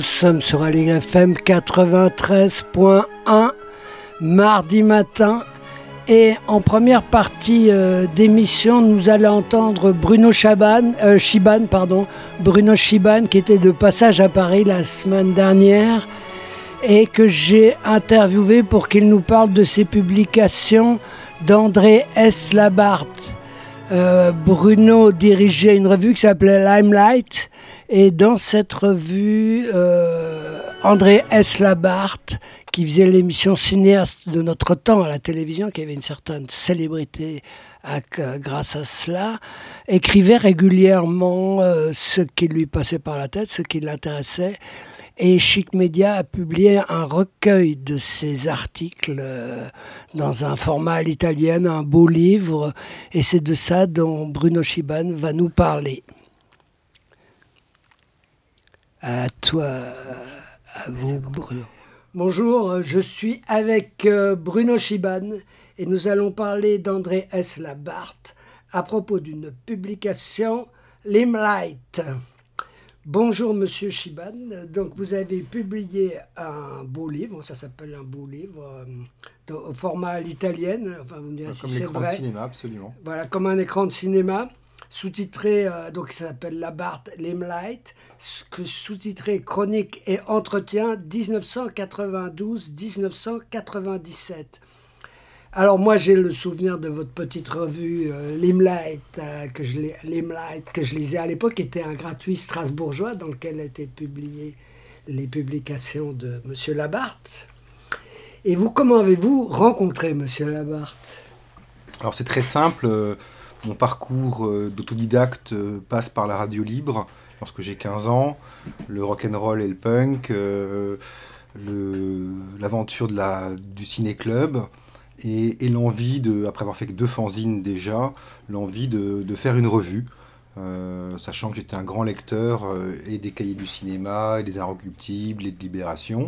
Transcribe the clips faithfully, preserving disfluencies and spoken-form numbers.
sommes sur Aligre F M quatre-vingt-treize point un, mardi matin. Et en première partie euh, d'émission, nous allons entendre Bruno Chaban, euh, Chiban, pardon, Bruno Chiban, qui était de passage à Paris la semaine dernière et que j'ai interviewé pour qu'il nous parle de ses publications d'André S. Labarthe. Euh, Bruno dirigeait une revue qui s'appelait Limelight, et dans cette revue, euh, André S. Labarthe, qui faisait l'émission Cinéaste de notre temps à la télévision, qui avait une certaine célébrité à, à, grâce à cela, écrivait régulièrement euh, ce qui lui passait par la tête, ce qui l'intéressait. Et Chic Media a publié un recueil de ses articles euh, dans un format à l'italienne, un beau livre, et c'est de ça dont Bruno Chiban va nous parler. À toi, à vous, Bruno. Bonjour, je suis avec euh, Bruno Chiban et nous allons parler d'André S. Labarthe à propos d'une publication Limelight. Bonjour Monsieur Chiban, donc vous avez publié un beau livre, ça s'appelle un beau livre, euh, au format à l'italienne, enfin vous me direz comme si c'est vrai. Comme l'écran de cinéma, absolument. Voilà, comme un écran de cinéma, sous-titré, euh, donc ça s'appelle Labarthe Limelight, sous-titré Chronique et Entretien dix-neuf cent quatre-vingt-douze à dix-neuf cent quatre-vingt-dix-sept. Alors moi j'ai le souvenir de votre petite revue euh, Limelight, euh, que je, Limelight que je lisais à l'époque, qui était un gratuit strasbourgeois dans lequel étaient publiées les publications de Monsieur Labarthe. Et vous, comment avez-vous rencontré Monsieur Labarthe ? Alors c'est très simple, euh, mon parcours euh, d'autodidacte euh, passe par la radio libre lorsque j'ai quinze ans, le rock'n'roll et le punk, euh, le, l'aventure de la, du ciné-club. Et, et l'envie, de, après avoir fait que deux fanzines déjà, l'envie de, de faire une revue, euh, sachant que j'étais un grand lecteur euh, et des cahiers du cinéma, et des Inrecuptibles, et de Libération.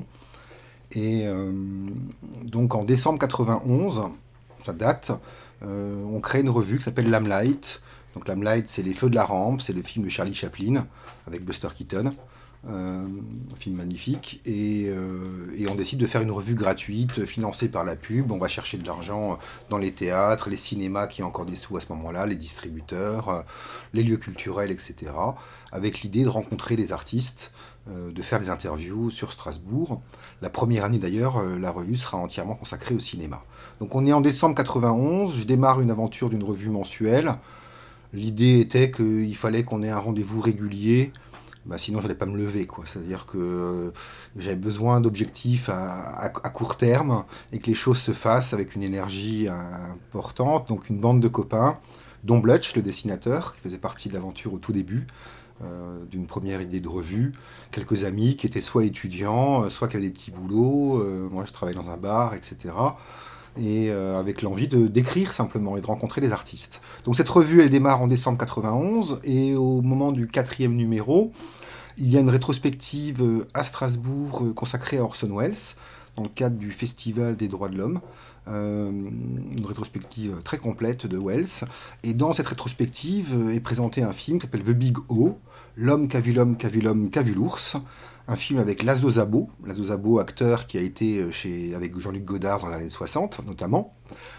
Et euh, donc en décembre quatre-vingt-onze, ça date, euh, on crée une revue qui s'appelle Limelight. Donc Limelight, c'est Les Feux de la Rampe, c'est le film de Charlie Chaplin avec Buster Keaton. Euh, un film magnifique, et, euh, et on décide de faire une revue gratuite financée par la pub. On va chercher de l'argent dans les théâtres, les cinémas qui ont encore des sous à ce moment-là, les distributeurs, euh, les lieux culturels, et cetera, avec l'idée de rencontrer des artistes, euh, de faire des interviews sur Strasbourg. La première année d'ailleurs, euh, la revue sera entièrement consacrée au cinéma. Donc on est en décembre quatre-vingt-onze, je démarre une aventure d'une revue mensuelle. L'idée était qu'il fallait qu'on ait un rendez-vous régulier. Bah sinon, je n'allais pas me lever, quoi. C'est-à-dire que euh, j'avais besoin d'objectifs à, à, à court terme et que les choses se fassent avec une énergie importante. Donc, une bande de copains, dont Blutch, le dessinateur, qui faisait partie de l'aventure au tout début, euh, d'une première idée de revue. Quelques amis qui étaient soit étudiants, soit qui avaient des petits boulots. Euh, moi, je travaillais dans un bar, et cetera. Et euh, avec l'envie de, d'écrire simplement et de rencontrer des artistes. Donc cette revue, elle démarre en décembre quatre-vingt-onze, et au moment du quatrième numéro, il y a une rétrospective à Strasbourg consacrée à Orson Welles, dans le cadre du Festival des droits de l'homme, euh, une rétrospective très complète de Welles. Et dans cette rétrospective est présenté un film qui s'appelle The Big O, L'homme qu'a vu l'homme, qu'a vu l'homme, qu'a vu l'ours, un film avec Laszlo Szabó, Laszlo Szabó, acteur qui a été chez, avec Jean-Luc Godard dans les années soixante notamment.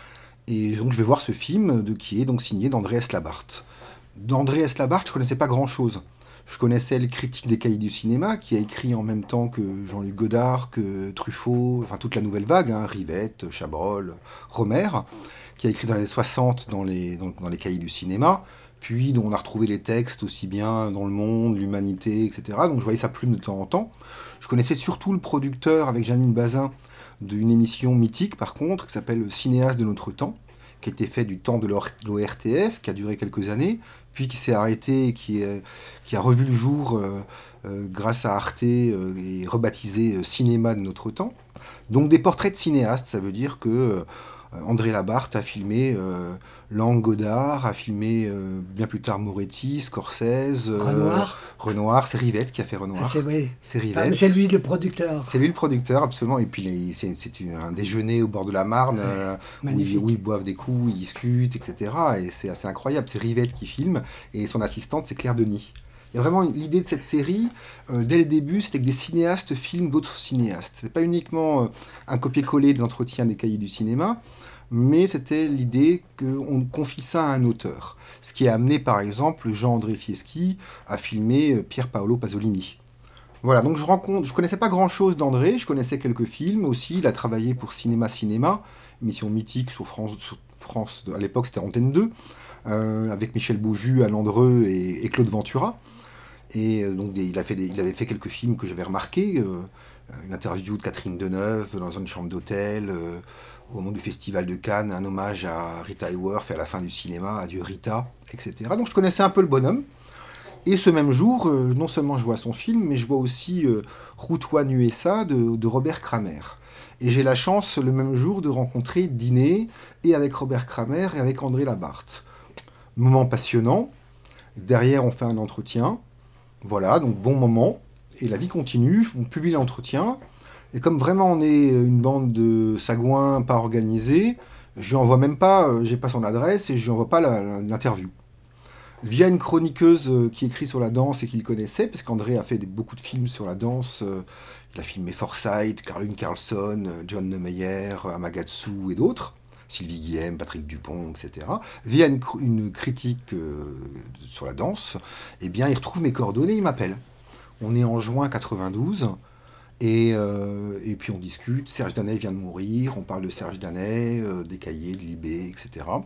Et donc je vais voir ce film de, qui est donc signé d'André S. Labarthe. D'André S. Labarthe, je ne connaissais pas grand-chose. Je connaissais le critique des cahiers du cinéma, qui a écrit en même temps que Jean-Luc Godard, que Truffaut, enfin toute la nouvelle vague, hein, Rivette, Chabrol, Romer, qui a écrit dans les années soixante dans les, dans, dans les cahiers du cinéma, puis dont on a retrouvé les textes aussi bien dans Le Monde, l'Humanité, et cetera. Donc je voyais sa plume de temps en temps. Je connaissais surtout le producteur, avec Janine Bazin, d'une émission mythique par contre, qui s'appelle Cinéaste de notre temps, qui a été fait du temps de l'O R T F, qui a duré quelques années, puis qui s'est arrêté et qui, est, qui a revu le jour euh, euh, grâce à Arte euh, et rebaptisé euh, Cinéma de notre temps. Donc des portraits de cinéastes, ça veut dire que euh, André Labarthe a filmé euh, Lang, Godard, a filmé euh, bien plus tard Moretti, Scorsese, euh, Renoir. Renoir, c'est Rivette qui a fait Renoir. Ah, c'est vrai. C'est Rivette. Enfin, mais c'est lui le producteur. C'est lui le producteur, absolument. Et puis les, c'est, c'est une, un déjeuner au bord de la Marne, ouais, euh, où, ils, où ils boivent des coups, ils discutent, et cetera. Et c'est assez incroyable. C'est Rivette qui filme, et son assistante, c'est Claire Denis. Il Et vraiment, l'idée de cette série, euh, dès le début, c'était que des cinéastes filment d'autres cinéastes. C'est pas uniquement euh, un copier-coller de l'entretien des cahiers du cinéma, mais c'était l'idée qu'on confie ça à un auteur. Ce qui a amené, par exemple, Jean-André Fieschi à filmer euh, Pier Paolo Pasolini. Voilà, donc je rencontre, je connaissais pas grand-chose d'André, je connaissais quelques films aussi. Il a travaillé pour Cinéma Cinéma, émission mythique sur France, sur France à l'époque c'était Antenne deux, euh, avec Michel Beaujus, Alain Dreux et, et Claude Ventura. Et euh, donc il, a fait des, il avait fait quelques films que j'avais remarqués, euh, une interview de Catherine Deneuve dans une chambre d'hôtel, euh, au moment du Festival de Cannes, un hommage à Rita Hayworth et à la fin du cinéma, Adieu Rita, et cetera. Donc je connaissais un peu le bonhomme. Et ce même jour, euh, non seulement je vois son film, mais je vois aussi euh, Route One U S A de, de Robert Kramer. Et j'ai la chance le même jour de rencontrer, dîner, et avec Robert Kramer et avec André Labarthe. Moment passionnant. Derrière, on fait un entretien. Voilà, donc bon moment. Et la vie continue. On publie l'entretien. Et comme vraiment on est une bande de sagouins pas organisés, je lui envoie même pas, euh, j'ai pas son adresse et je lui envoie pas la, la, l'interview. Via une chroniqueuse qui écrit sur la danse et qu'il connaissait, parce qu'André a fait des, beaucoup de films sur la danse. Euh, il a filmé Forsyth, Caroline Carlson, John Nemeyer, Amagatsu et d'autres, Sylvie Guillem, Patrick Dupont, et cetera. Via une, une critique euh, sur la danse, eh bien, il retrouve mes coordonnées, il m'appelle. On est en juin quatre-vingt-douze, et, euh, et puis on discute. Serge Danet vient de mourir, on parle de Serge Danet, euh, des cahiers, de Libé, et cetera.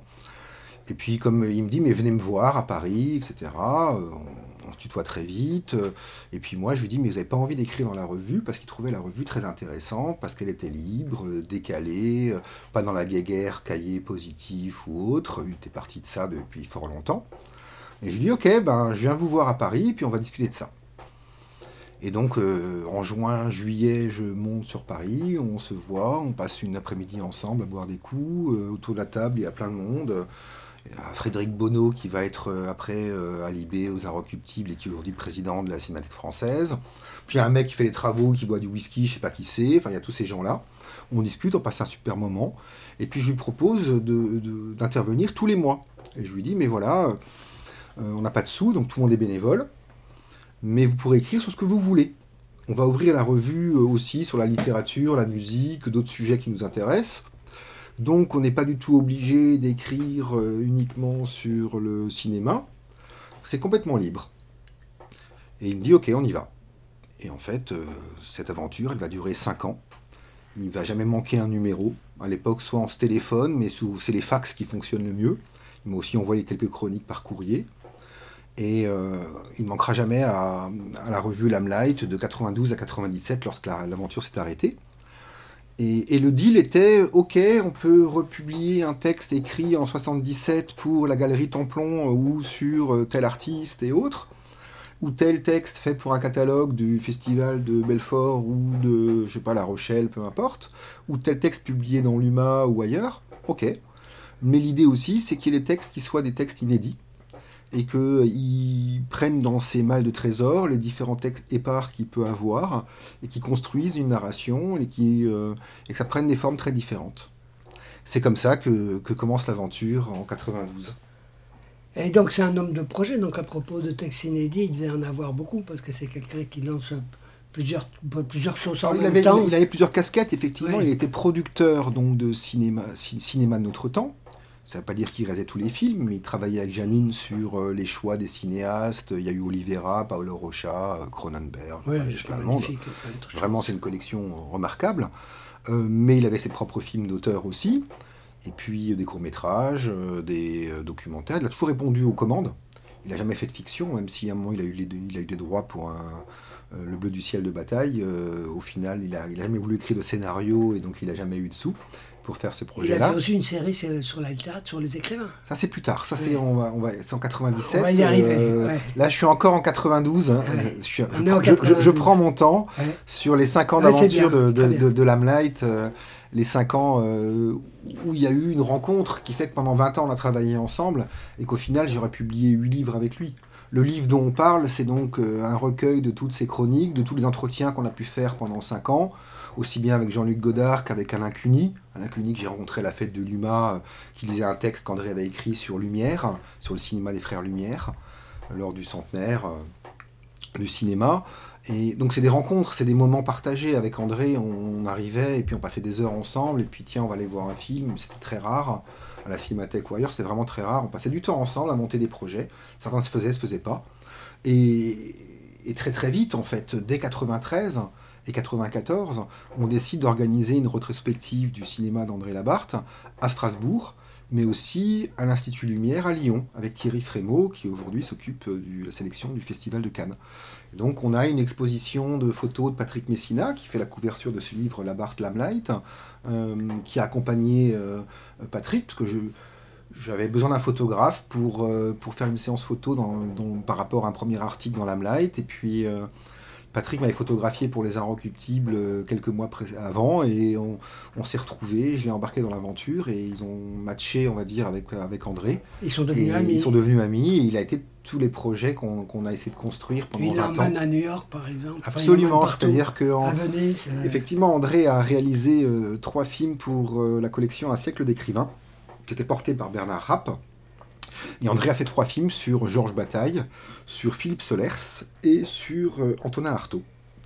Et puis, comme il me dit, mais venez me voir à Paris, et cetera. Euh, on, on se tutoie très vite. Euh, et puis moi, je lui dis, mais vous n'avez pas envie d'écrire dans la revue, parce qu'il trouvait la revue très intéressante, parce qu'elle était libre, euh, décalée, euh, pas dans la guéguerre, cahier positif ou autre. Il était parti de ça depuis fort longtemps. Et je lui dis, ok, ben, je viens vous voir à Paris, et puis on va discuter de ça. Et donc, euh, en juin, juillet, je monte sur Paris, on se voit, on passe une après-midi ensemble à boire des coups. Euh, autour de la table, il y a plein de monde. Il y a Frédéric Bonneau qui va être euh, après euh, à Libé, aux Inrecuptibles, et qui est aujourd'hui président de la Cinémathèque française. Puis il y a un mec qui fait les travaux, qui boit du whisky, je sais pas qui c'est. Enfin, il y a tous ces gens-là. On discute, on passe un super moment. Et puis je lui propose de, de, d'intervenir tous les mois. Et je lui dis, mais voilà, euh, on n'a pas de sous, donc tout le monde est bénévole. Mais vous pourrez écrire sur ce que vous voulez. On va ouvrir la revue aussi sur la littérature, la musique, d'autres sujets qui nous intéressent. Donc on n'est pas du tout obligé d'écrire uniquement sur le cinéma. C'est complètement libre. Et il me dit, ok, on y va. Et en fait, euh, cette aventure, elle va durer cinq ans. Il ne va jamais manquer un numéro. À l'époque, soit on se téléphone, mais sous, c'est les fax qui fonctionnent le mieux. Il m'a aussi envoyé quelques chroniques par courrier. Et euh, il ne manquera jamais à, à la revue Lamelight de quatre-vingt-douze à quatre-vingt-dix-sept lorsque la, l'aventure s'est arrêtée. Et, et le deal était, ok, on peut republier un texte écrit en soixante-dix-sept pour la Galerie Templon ou sur tel artiste et autres, ou tel texte fait pour un catalogue du Festival de Belfort ou de, je sais pas, La Rochelle, peu importe, ou tel texte publié dans l'U M A ou ailleurs, ok. Mais l'idée aussi, c'est qu'il y ait des textes qui soient des textes inédits, et qu'il prenne dans ses malles de trésors les différents textes épars qu'il peut avoir, et qui construisent une narration, et, qui, euh, et que ça prenne des formes très différentes. C'est comme ça que, que commence l'aventure en quatre-vingt-douze. Et donc c'est un homme de projet, donc à propos de textes inédits, il devait en avoir beaucoup, parce que c'est quelqu'un qui lance plusieurs, plusieurs choses en Alors, même il avait, temps. Il avait plusieurs casquettes, effectivement. Oui. Il était producteur donc, de cinéma, cinéma de notre temps. Ça ne veut pas dire qu'il réalisait tous les films, mais il travaillait avec Janine sur euh, les choix des cinéastes. Il y a eu Oliveira, Paolo Rocha, euh, Cronenberg, Oui, euh, plein de monde. de Vraiment, c'est une collection remarquable. Euh, mais il avait ses propres films d'auteur aussi. Et puis euh, des courts-métrages, euh, des euh, documentaires. Il a toujours répondu aux commandes. Il n'a jamais fait de fiction, même si à un moment il a eu, les, il a eu des droits pour un, euh, Le Bleu du ciel de bataille. Euh, au final, il n'a il a jamais voulu écrire de scénario et donc il n'a jamais eu de sous pour faire ce projet-là. Il a fait aussi une série sur la littérature, sur les écrivains. Ça, c'est plus tard. Ça, ouais. c'est, on va, on va, c'est en quatre-vingt-dix-sept. On va y arriver. Euh, ouais. Là, je suis encore en quatre-vingt-douze. Hein. Ouais. Je, suis, je, je, je, je prends mon temps ouais. sur les cinq ans ouais, d'aventure de, de, de, de Lamelight. Euh, les cinq ans euh, où il y a eu une rencontre qui fait que pendant vingt ans, on a travaillé ensemble et qu'au final, j'aurais publié huit livres avec lui. Le livre dont on parle, c'est donc euh, un recueil de toutes ces chroniques, de tous les entretiens qu'on a pu faire pendant cinq ans, aussi bien avec Jean-Luc Godard qu'avec Alain Cuny. Alain Cuny que j'ai rencontré à la fête de l'U M A, euh, qui lisait un texte qu'André avait écrit sur Lumière, sur le cinéma des frères Lumière, euh, lors du centenaire. Euh, du cinéma. Et donc c'est des rencontres, c'est des moments partagés. Avec André, on, on arrivait et puis on passait des heures ensemble, et puis tiens, on va aller voir un film, c'était très rare, à la Cinémathèque ou ailleurs, c'était vraiment très rare. On passait du temps ensemble à monter des projets, certains se faisaient, se faisaient pas. Et, et très très vite, en fait, dès quatre-vingt-treize et quatre-vingt-quatorze, on décide d'organiser une rétrospective du cinéma d'André Labarthe à Strasbourg, mais aussi à l'Institut Lumière à Lyon, avec Thierry Frémaux, qui aujourd'hui s'occupe de la sélection du Festival de Cannes. Et donc on a une exposition de photos de Patrick Messina, qui fait la couverture de ce livre Labarthe Lamelight, euh, qui a accompagné euh, Patrick, parce que je, j'avais besoin d'un photographe pour, euh, pour faire une séance photo dans, dans, par rapport à un premier article dans Lamelight, et puis... Euh, Patrick m'avait photographié pour Les Inrecuptibles quelques mois avant, et on, on s'est retrouvés, je l'ai embarqué dans l'aventure, et ils ont matché, on va dire, avec, avec André. Ils sont devenus et amis. Ils sont devenus amis, et il a été tous les projets qu'on, qu'on a essayé de construire pendant vingt ans. Il l'emmène à New York, par exemple. Absolument, enfin, c'est-à-dire que... En, à Venise. Euh... Effectivement, André a réalisé euh, trois films pour euh, la collection Un siècle d'écrivains, qui était portée par Bernard Rapp. Et André a fait trois films sur Georges Bataille, sur Philippe Solers et sur euh, Antonin Artaud.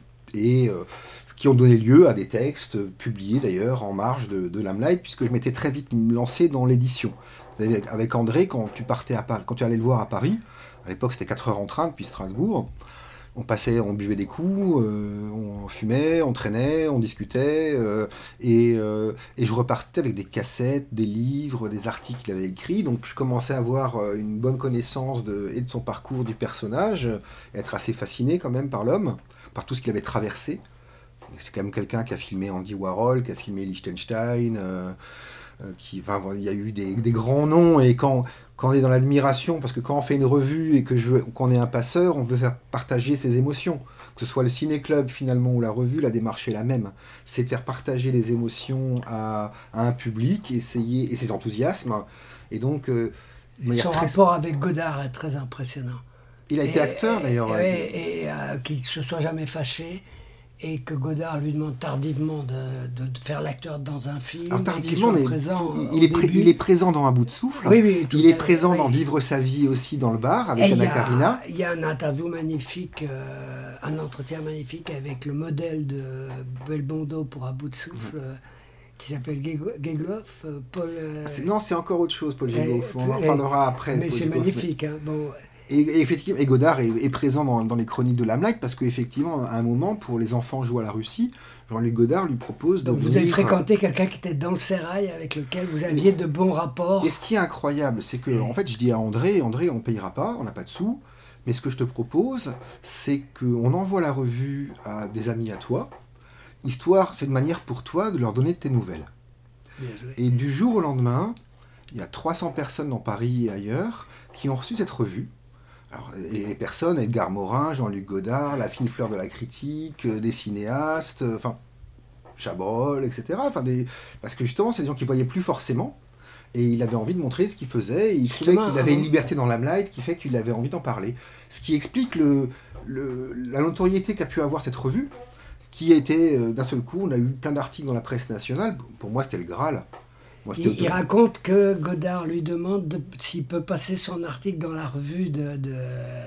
Et euh, qui ont donné lieu à des textes publiés d'ailleurs en marge de, de Lamelight, puisque je m'étais très vite lancé dans l'édition. Avec, avec André, quand tu partais à Paris, quand tu allais le voir à Paris, à l'époque c'était quatre heures en train depuis Strasbourg, on passait, on buvait des coups, euh, on fumait, on traînait, on discutait, euh, et, euh, et je repartais avec des cassettes, des livres, des articles qu'il avait écrits. Donc je commençais à avoir une bonne connaissance de, et de son parcours du personnage, et être assez fasciné quand même par l'homme, par tout ce qu'il avait traversé. C'est quand même quelqu'un qui a filmé Andy Warhol, qui a filmé Liechtenstein, euh, euh, qui, enfin, il y a eu des, des grands noms, et quand... Quand on est dans l'admiration, parce que quand on fait une revue et que je veux, qu'on est un passeur, on veut faire partager ses émotions. Que ce soit le ciné-club finalement ou la revue, la démarche est la même. C'est de faire partager les émotions à, à un public, essayer, et ses enthousiasmes. Et donc, euh, et son très... rapport avec Godard est très impressionnant. Il a et, été acteur d'ailleurs. Et, et, et euh, qu'il ne se soit jamais fâché. Et que Godard lui demande tardivement de, de, de faire l'acteur dans un film. Alors tardivement, mais présent il, il, est pré- il est présent dans Un bout de souffle. Oui, oui, il est présent oui. dans Vivre sa vie aussi dans le bar avec Anna Karina. Il y a un interview magnifique, euh, un entretien magnifique avec le modèle de Belmondo pour Un bout de souffle. Euh, qui s'appelle Gegloff, Paul... Euh... C'est, non, c'est encore autre chose, Paul Gegloff. On en reparlera après. Mais Paul c'est Gegloff, magnifique. Mais... Hein, bon... Et, et, effectivement, et Godard est, est présent dans, dans les chroniques de Lamelight parce qu'effectivement, à un moment, pour Les enfants jouent à la Russie, Jean-Luc Godard lui propose de Donc venir... vous avez fréquenté quelqu'un qui était dans le sérail avec lequel vous aviez de bons rapports. Et ce qui est incroyable, c'est que, en fait, je dis à André, André, on ne payera pas, on n'a pas de sous, mais ce que je te propose, c'est qu'on envoie la revue à des amis à toi, histoire, c'est une manière pour toi de leur donner de tes nouvelles. Bien joué. Et du jour au lendemain, il y a trois cents personnes dans Paris et ailleurs qui ont reçu cette revue. Alors, et les personnes, Edgar Morin, Jean-Luc Godard, la fine fleur de la critique, euh, des cinéastes, euh, enfin, Chabrol, et cetera. Enfin, des... Parce que justement, c'est des gens qui ne voyaient plus forcément, et il avait envie de montrer ce qu'il faisait, et il justement, trouvait qu'il avait une liberté dans Lamelight qui fait qu'il avait envie d'en parler. Ce qui explique le, le, la notoriété qu'a pu avoir cette revue, qui a été, euh, d'un seul coup, on a eu plein d'articles dans la presse nationale. Pour moi, c'était le Graal. Moi, il, il raconte que Godard lui demande de, s'il peut passer son article dans la revue de... de...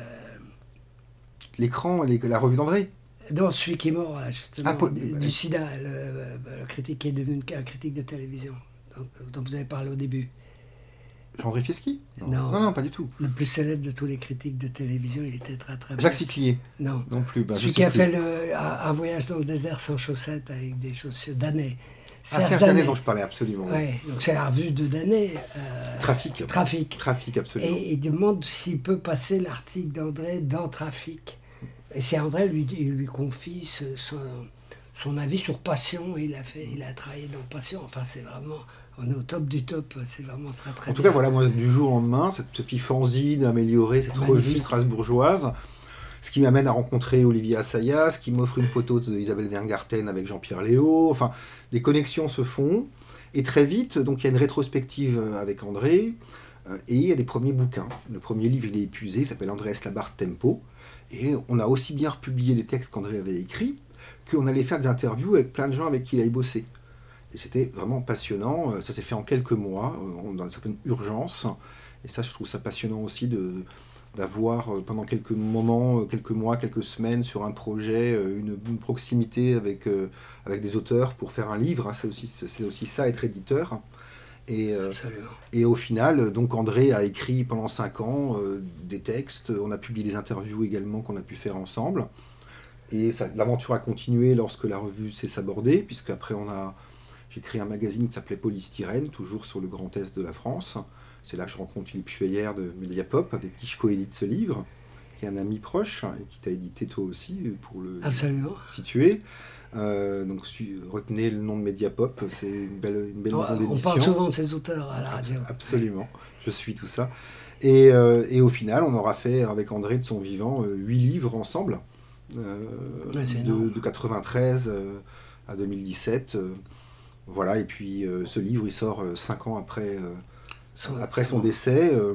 L'écran, les, la revue d'André. Non, celui qui est mort, là, justement, ah, Paul, du, bah, du sida, le, le critique qui est devenu un critique de télévision, dont, dont vous avez parlé au début. Jean-André Fieschi non. Non, non, non, pas du tout. Le plus célèbre de tous les critiques de télévision, il était très très Jacques Siclier. Non. Non plus. Bah, celui qui a plus. fait le, un, un voyage dans le désert sans chaussettes avec des chaussures d'années. Ah, c'est Danet dont je parlais absolument. Ouais, donc c'est la revue de Danet. Euh, Trafic. Trafic. Trafic, absolument. Et il demande s'il peut passer l'article d'André dans Trafic. Et c'est André lui, il lui confie ce, son, son avis sur Passion. Il a, fait, il a travaillé dans Passion. Enfin, c'est vraiment... On est au top du top. C'est vraiment très, très En tout bien. cas, voilà, moi, du jour au lendemain, cette petite fanzine améliorée, cette Magnifique. Revue strasbourgeoise, ce qui m'amène à rencontrer Olivier Assayas, qui m'offre une photo d'Isabelle Weingarten avec Jean-Pierre Léaud. Enfin, des connexions se font. Et très vite, donc il y a une rétrospective avec André, euh, et il y a des premiers bouquins. Le premier livre, il est épuisé, il s'appelle Andreas Labarthe Tempo. Et on a aussi bien republié les textes qu'André avait écrits, qu'on allait faire des interviews avec plein de gens avec qui il avait bossé. Et c'était vraiment passionnant. Ça s'est fait en quelques mois, dans une certaine urgence. Et ça, je trouve ça passionnant aussi de... de d'avoir euh, pendant quelques moments, euh, quelques mois, quelques semaines sur un projet, euh, une, une proximité avec, euh, avec des auteurs pour faire un livre. Hein, c'est, aussi, c'est aussi ça, être éditeur. Et, euh, et au final, donc André a écrit pendant cinq ans euh, des textes, on a publié des interviews également qu'on a pu faire ensemble. Et ça, l'aventure a continué lorsque la revue s'est sabordée, puisqu'après on a, j'ai créé un magazine qui s'appelait Polystyrène, toujours sur le Grand Est de la France. C'est là que je rencontre Philippe Chueillère de Mediapop, avec qui je coédite ce livre, qui est un ami proche, et qui t'a édité toi aussi, pour le Absolument. situer. Euh, donc su, retenez le nom de Mediapop, c'est une belle, une belle oh, maison d'édition. On parle souvent de ces auteurs à la radio. Absolument, je suis tout ça. Et, euh, et au final, on aura fait avec André de son vivant euh, huit livres ensemble, euh, ouais, de, de quatre-vingt-treize euh, à deux mille dix-sept. Euh, voilà, et puis euh, ce livre, il sort euh, cinq ans après, euh, son, après son décès. Euh,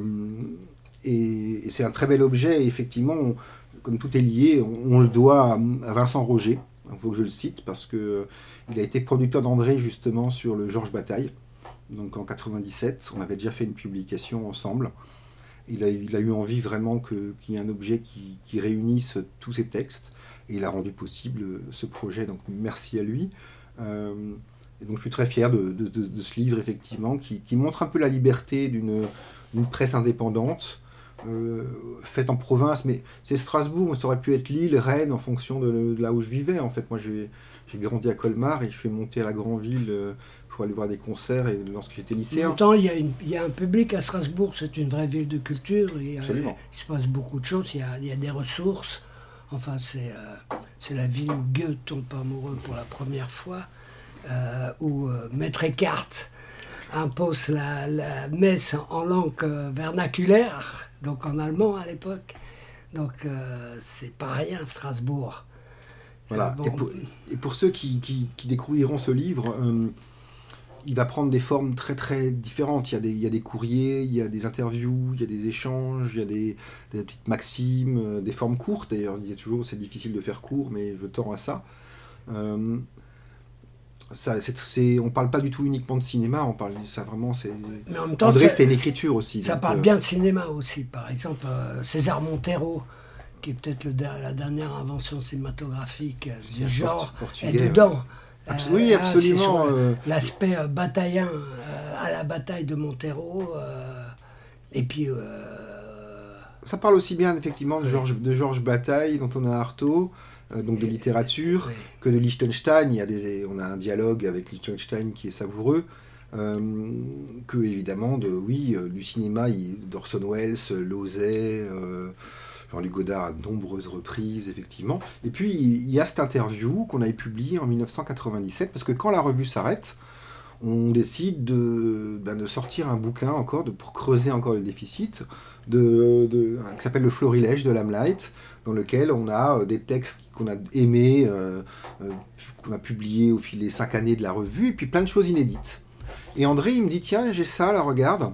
et, et c'est un très bel objet, et effectivement, on, comme tout est lié, on, on le doit à, à Vincent Roger. Il faut que je le cite parce qu'il euh, a été producteur d'André justement sur le Georges Bataille. Donc en quatre-vingt-dix-sept, on avait déjà fait une publication ensemble. Il a, il a eu envie vraiment que, qu'il y ait un objet qui, qui réunisse tous ces textes. Et il a rendu possible ce projet, donc merci à lui. Euh, et donc je suis très fier de, de, de, de ce livre, effectivement, qui, qui montre un peu la liberté d'une, d'une presse indépendante. Euh, faite en province, mais c'est Strasbourg, ça aurait pu être Lille, Rennes, en fonction de, de là où je vivais. En fait, moi, j'ai, j'ai grandi à Colmar et je suis monté à la grande ville euh, pour aller voir des concerts et, lorsque j'étais lycéen. En même temps, il y, a une, il y a un public à Strasbourg, c'est une vraie ville de culture. Et, Absolument. Euh, il se passe beaucoup de choses, il y a, il y a des ressources. Enfin, c'est, euh, c'est la ville où Goethe tombe amoureux pour la première fois, euh, où euh, Maître Eckhart impose la, la messe en langue euh, vernaculaire, donc en allemand à l'époque. Donc euh, c'est pas rien, Strasbourg. Voilà. Bon. Et, pour, et pour ceux qui, qui, qui découvriront ce livre, euh, il va prendre des formes très très différentes. Il y a des, il y a des courriers, il y a des interviews, il y a des échanges, il y a des, des petites maximes, euh, des formes courtes. D'ailleurs, il y a toujours, c'est difficile de faire court, mais je tends à ça. Euh, Ça, c'est, c'est, on parle pas du tout uniquement de cinéma, on parle ça vraiment. C'est... Mais en même temps, André, ça, c'était une écriture aussi. Ça donc, parle euh... bien de cinéma aussi. Par exemple, euh, César Montero, qui est peut-être le, la dernière invention cinématographique euh, du genre, est dedans. Abs- euh, oui, absolument. Là, euh... L'aspect euh, bataillien euh, à la bataille de Montero. Euh, et puis. Euh... Ça parle aussi bien effectivement de Georges, de Georges Bataille, dont on a Artaud. Donc de littérature, oui. que de Liechtenstein. Il y a des, on a un dialogue avec Liechtenstein qui est savoureux, euh, que évidemment de, oui, du cinéma, il, d'Orson Welles, Lauzet, euh, Jean-Luc Godard à de nombreuses reprises, effectivement. Et puis il y a cette interview qu'on avait publiée en dix-neuf cent quatre-vingt-dix-sept, parce que quand la revue s'arrête, on décide de, ben, de sortir un bouquin encore, de, pour creuser encore le déficit, de, de, qui s'appelle Le Florilège de Lamlight, dans lequel on a euh, des textes qu'on a aimés, euh, euh, qu'on a publiés au fil des cinq années de la revue, et puis plein de choses inédites. Et André, il me dit, tiens, j'ai ça, là, regarde.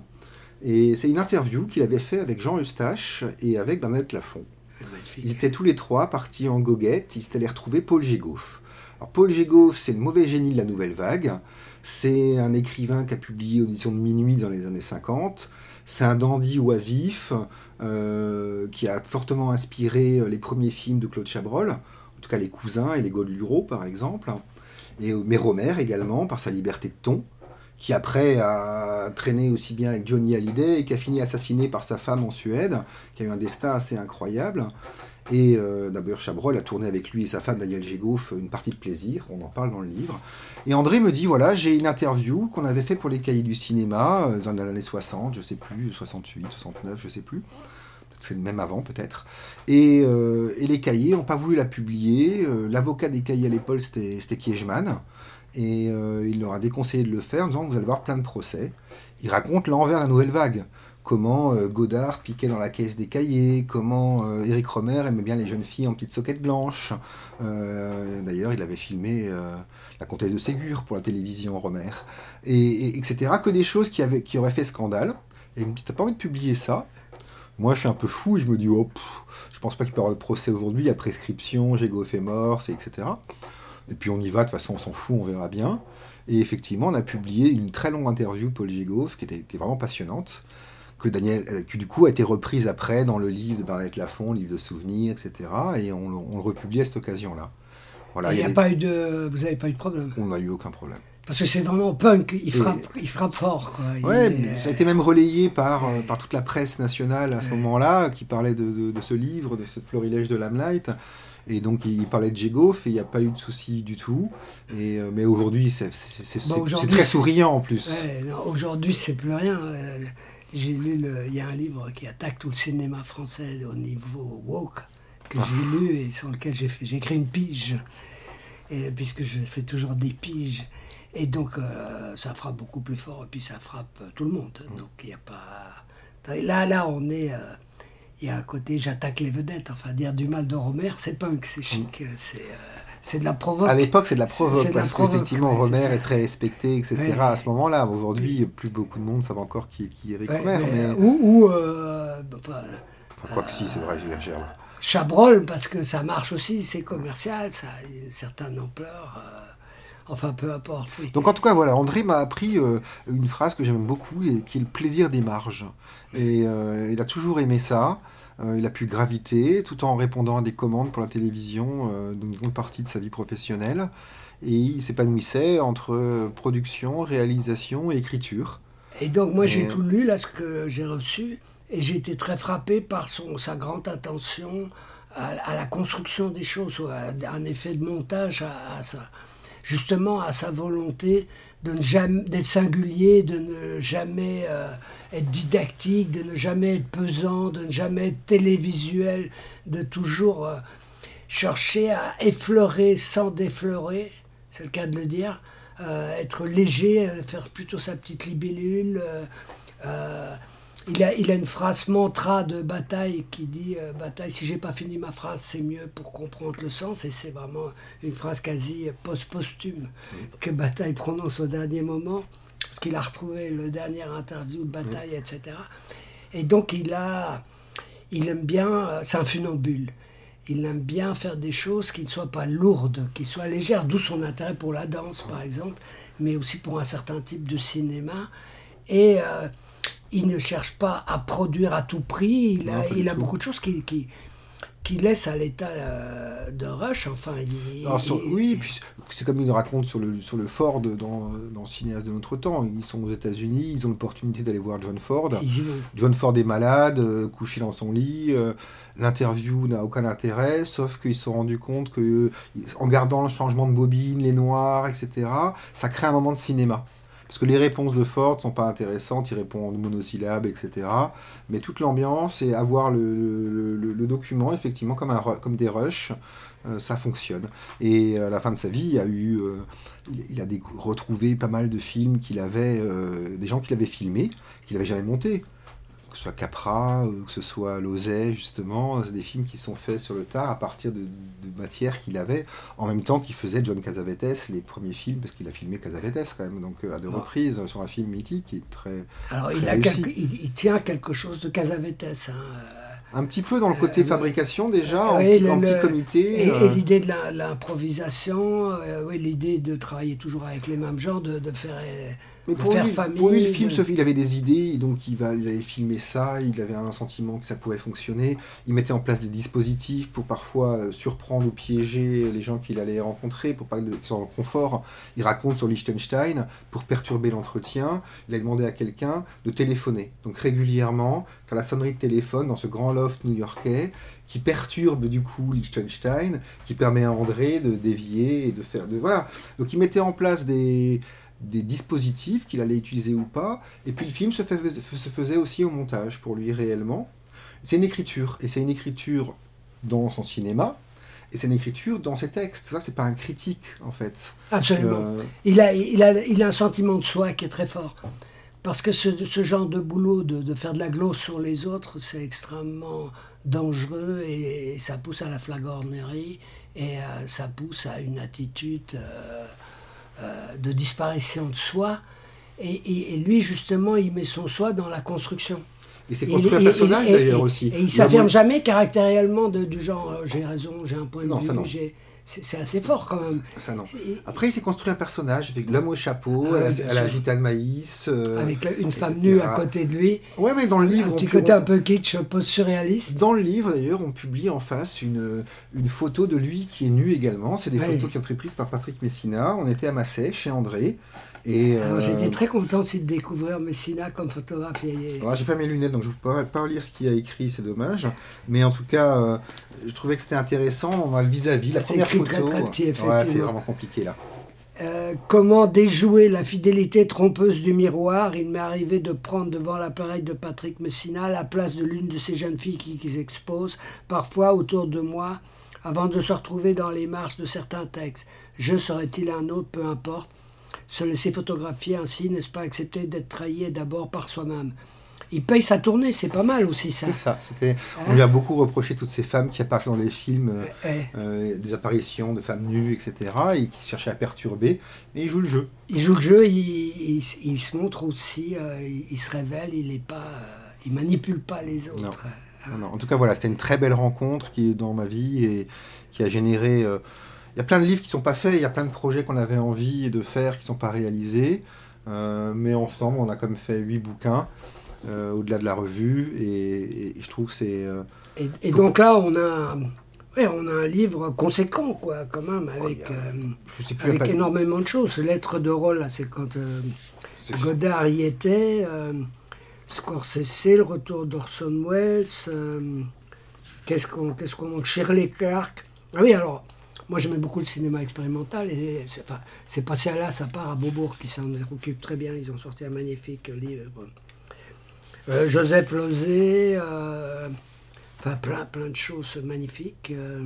Et c'est une interview qu'il avait fait avec Jean Eustache et avec Bernadette Lafont. Ils étaient tous les trois partis en goguette, ils s'étaient allés retrouver Paul Gégoff. Alors Paul Gégoff, c'est le mauvais génie de la nouvelle vague. C'est un écrivain qui a publié Audition de minuit dans les années cinquante. C'est un dandy oisif euh, qui a fortement inspiré les premiers films de Claude Chabrol, en tout cas Les Cousins et Les Godelureau par exemple, et Méromer également par sa liberté de ton, qui après a traîné aussi bien avec Johnny Hallyday et qui a fini assassiné par sa femme en Suède, qui a eu un destin assez incroyable. Et euh, d'ailleurs, Chabrol a tourné avec lui et sa femme Danielle Gégoff une partie de plaisir, on en parle dans le livre. Et André me dit, voilà, j'ai une interview qu'on avait fait pour les cahiers du cinéma, euh, dans les années soixante, je sais plus, soixante-huit, soixante-neuf, je sais plus. C'est même avant peut-être. Et, euh, et les cahiers n'ont pas voulu la publier. Euh, l'avocat des cahiers à l'époque, c'était, c'était Kiechman. Et euh, il leur a déconseillé de le faire en disant, vous allez voir plein de procès. Il raconte l'envers de la nouvelle vague. Comment euh, Godard piquait dans la caisse des cahiers, comment euh, Éric Rohmer aimait bien les jeunes filles en petites soquettes blanches. Euh, d'ailleurs, il avait filmé euh, La Comtesse de Ségur pour la télévision, Rohmer. Et, et, etc. Que des choses qui, avaient, qui auraient fait scandale. Et il me dit, t'as pas envie de publier ça ? Moi, je suis un peu fou et je me dis, oh, pff, je pense pas qu'il peut y avoir de procès aujourd'hui, il y a prescription, Gégoff est mort, et cetera. Et puis on y va, de toute façon, on s'en fout, on verra bien. Et effectivement, on a publié une très longue interview de Paul Gégoff, qui, était, qui est vraiment passionnante, que, Daniel, qui du coup a été reprise après dans le livre de Bernadette Lafont, livre de souvenirs, et cetera. Et on, on le republie à cette occasion-là. Voilà, y a des... pas eu de... Vous n'avez pas eu de problème? On n'a eu aucun problème. Parce que c'est vraiment punk, il frappe, et... il frappe fort. Quoi. Il ouais, est... ça a été même relayé par, euh, par toute la presse nationale à ce ouais. moment-là, qui parlait de, de, de ce livre, de ce florilège de Lamelight. Et donc il parlait de J-Goff et il n'y a pas eu de souci du tout. Et, euh, mais aujourd'hui, c'est, c'est, c'est, bah, aujourd'hui, c'est très souriant en plus. Ouais, non, aujourd'hui, c'est plus rien. Euh, j'ai lu, le, il y a un livre qui attaque tout le cinéma français au niveau woke, que ah. j'ai lu et sur lequel j'ai, fait, j'ai écrit une pige. Et, puisque je fais toujours des piges. Et donc, euh, ça frappe beaucoup plus fort, et puis ça frappe euh, tout le monde. Donc, il n'y a pas... Là, là, on est... Euh, il y a un côté, j'attaque les vedettes. Enfin, dire du mal de Romer, c'est punk, c'est chic, c'est, euh, c'est de la provoque. À l'époque, c'est de la provoque, c'est, c'est parce qu'effectivement, ouais, Romer est, est très respecté, et cetera. Ouais, à ce moment-là, aujourd'hui, oui. plus beaucoup de monde savent encore qui, qui est Eric ouais, Romer. Mais, mais... Ou... ou euh, enfin, enfin, quoi euh, que si, c'est vrai, je gère là. Chabrol, parce que ça marche aussi, c'est commercial, ça a une certaine ampleur... Euh... Enfin, peu importe, oui. Donc, en tout cas, voilà, André m'a appris euh, une phrase que j'aime beaucoup, et, qui est le plaisir des marges. Et euh, il a toujours aimé ça. Euh, il a pu graviter, tout en répondant à des commandes pour la télévision, euh, d'une grande partie de sa vie professionnelle. Et il s'épanouissait entre production, réalisation et écriture. Et donc, moi, et... j'ai tout lu, là, ce que j'ai reçu, et j'ai été très frappé par son, sa grande attention à, à la construction des choses, à un effet de montage, à, à ça. Justement à sa volonté de ne jamais, d'être singulier, de ne jamais euh, être didactique, de ne jamais être pesant, de ne jamais être télévisuel, de toujours euh, chercher à effleurer sans défleurer, c'est le cas de le dire, euh, être léger, euh, faire plutôt sa petite libellule. Euh, euh, il, a, il a une phrase mantra de Bataille qui dit euh, « Bataille, si j'ai pas fini ma phrase, c'est mieux pour comprendre le sens ». Et c'est vraiment une phrase quasi post-posthume que Bataille prononce au dernier moment, parce qu'il a retrouvé le dernier interview de Bataille, et cetera. Et donc il, a, il aime bien, c'est un funambule, il aime bien faire des choses qui ne soient pas lourdes, qui soient légères, d'où son intérêt pour la danse par exemple, mais aussi pour un certain type de cinéma. Et... Euh, il ne cherche pas à produire à tout prix, il a, non, il a beaucoup de choses qui, qui, qui laissent à l'état euh, de rush, enfin... Il, Alors, sur, il, oui, il, puis c'est comme il raconte sur le, sur le Ford dans, dans Cinéaste de notre temps, ils sont aux États-Unis, ils ont l'opportunité d'aller voir John Ford. John Ford est malade, euh, couché dans son lit, euh, l'interview n'a aucun intérêt, sauf qu'ils se sont rendus compte que, en gardant le changement de bobine, les noirs, et cetera, ça crée un moment de cinéma. Parce que les réponses de Ford ne sont pas intéressantes, il répond en monosyllabes, et cetera. Mais toute l'ambiance et avoir le, le, le, le document, effectivement, comme, un, comme des rushs, euh, ça fonctionne. Et à la fin de sa vie, il a, eu, euh, il, il a des, retrouvé pas mal de films qu'il avait, euh, des gens qu'il avait filmés, qu'il n'avait jamais montés. Que ce soit Capra, que ce soit Lozay, justement, c'est des films qui sont faits sur le tard à partir de, de matières qu'il avait, en même temps qu'il faisait John Cassavetes, les premiers films, parce qu'il a filmé Cassavetes quand même, donc à deux oh. reprises, sur un film mythique qui est très Alors très il, a quelque, il, il tient quelque chose de Cassavetes, hein. Un petit peu dans le côté euh, fabrication déjà, euh, en, oui, petit, le, en petit comité. Et, euh... et l'idée de la, l'improvisation, euh, oui, l'idée de travailler toujours avec les mêmes gens, de, de faire, Mais de pour, faire lui, famille. pour lui, le film, de... il avait des idées, donc il, va, il avait filmé ça, il avait un sentiment que ça pouvait fonctionner. Il mettait en place des dispositifs pour parfois surprendre ou piéger les gens qu'il allait rencontrer, pour pas qu'ils soient dans le confort. Il raconte sur Liechtenstein, pour perturber l'entretien, il a demandé à quelqu'un de téléphoner. Donc régulièrement, tu as la sonnerie de téléphone dans ce grand loft new-yorkais qui perturbe du coup Liechtenstein, qui permet à André de dévier et de faire... De, voilà. Donc il mettait en place des... des dispositifs qu'il allait utiliser ou pas, et puis le film se, fait, se faisait aussi au montage pour lui réellement. C'est une écriture, et c'est une écriture dans son cinéma, et c'est une écriture dans ses textes. Ça, c'est pas un critique, en fait. Absolument. Euh... Il, a, il, a, il a un sentiment de soi qui est très fort. Parce que ce, ce genre de boulot, de, de faire de la glosse sur les autres, c'est extrêmement dangereux, et, et ça pousse à la flagornerie, et euh, ça pousse à une attitude... Euh, Euh, de disparition de soi, et, et, et lui justement il met son soi dans la construction. Et c'est construit un personnage et, d'ailleurs et, aussi. Et il ne s'affirme jamais caractériellement de, du genre euh, j'ai raison, j'ai un point de non, vue, ça, non. j'ai... c'est, c'est assez fort quand même. Ça, non. Après, il s'est construit un personnage avec l'homme au chapeau, ah, à, la, à la gitane maïs. Euh, avec une et femme nue à côté de lui. Ouais, mais dans le livre. Un petit côté on... un peu kitsch, un peu surréaliste. Dans le livre, d'ailleurs, on publie en face une, une photo de lui qui est nu également. C'est des ouais. photos qui ont été prises par Patrick Messina. On était à Massey, chez André. Et Alors, euh... j'étais très content aussi de découvrir Messina comme photographe. Alors, j'ai pas mes lunettes, donc je ne peux pas lire ce qu'il a écrit, c'est dommage. Mais en tout cas, euh, je trouvais que c'était intéressant. On a le vis-à-vis, la c'est première photo. Très, très petit, ouais, c'est vraiment compliqué là. Euh, comment déjouer la fidélité trompeuse du miroir? Il m'est arrivé de prendre devant l'appareil de Patrick Messina la place de l'une de ces jeunes filles qui, qui s'exposent, parfois autour de moi, avant de se retrouver dans les marges de certains textes. Je serais-il un autre, peu importe. Se laisser photographier ainsi, n'est-ce pas accepter d'être trahi d'abord par soi-même? Il paye sa tournée, c'est pas mal aussi ça. C'est ça. C'était... Hein? On lui a beaucoup reproché toutes ces femmes qui apparaissent dans les films, euh, ouais. euh, des apparitions de femmes nues, et cetera, et qui cherchaient à perturber. Mais il joue le jeu. Il joue le jeu, il, il, il se montre aussi, euh, il, il se révèle, il est pas, euh, il manipule pas les autres. Non. Hein? Non, non. En tout cas, voilà, c'était une très belle rencontre qui est dans ma vie et qui a généré. Euh, Il y a plein de livres qui ne sont pas faits, il y a plein de projets qu'on avait envie de faire qui ne sont pas réalisés. Euh, mais ensemble, on a quand même fait huit bouquins, euh, au-delà de la revue. Et, et, et je trouve que c'est... Euh, et, et donc là, on a, ouais, on a un livre conséquent, quoi, quand même, avec, oh, a, euh, avec énormément de choses. Lettres de rôle, là, c'est quand euh, c'est Godard y était, euh, Scorsese, le retour d'Orson Welles, euh, qu'est-ce qu'on, qu'est-ce qu'on... Shirley Clark. Ah oui, alors... Moi, j'aimais beaucoup le cinéma expérimental et c'est, enfin, c'est passé à là, ça part à Beaubourg qui s'en occupe très bien. Ils ont sorti un magnifique livre. Euh, Joseph Losey, euh, enfin plein, plein de choses magnifiques. Euh,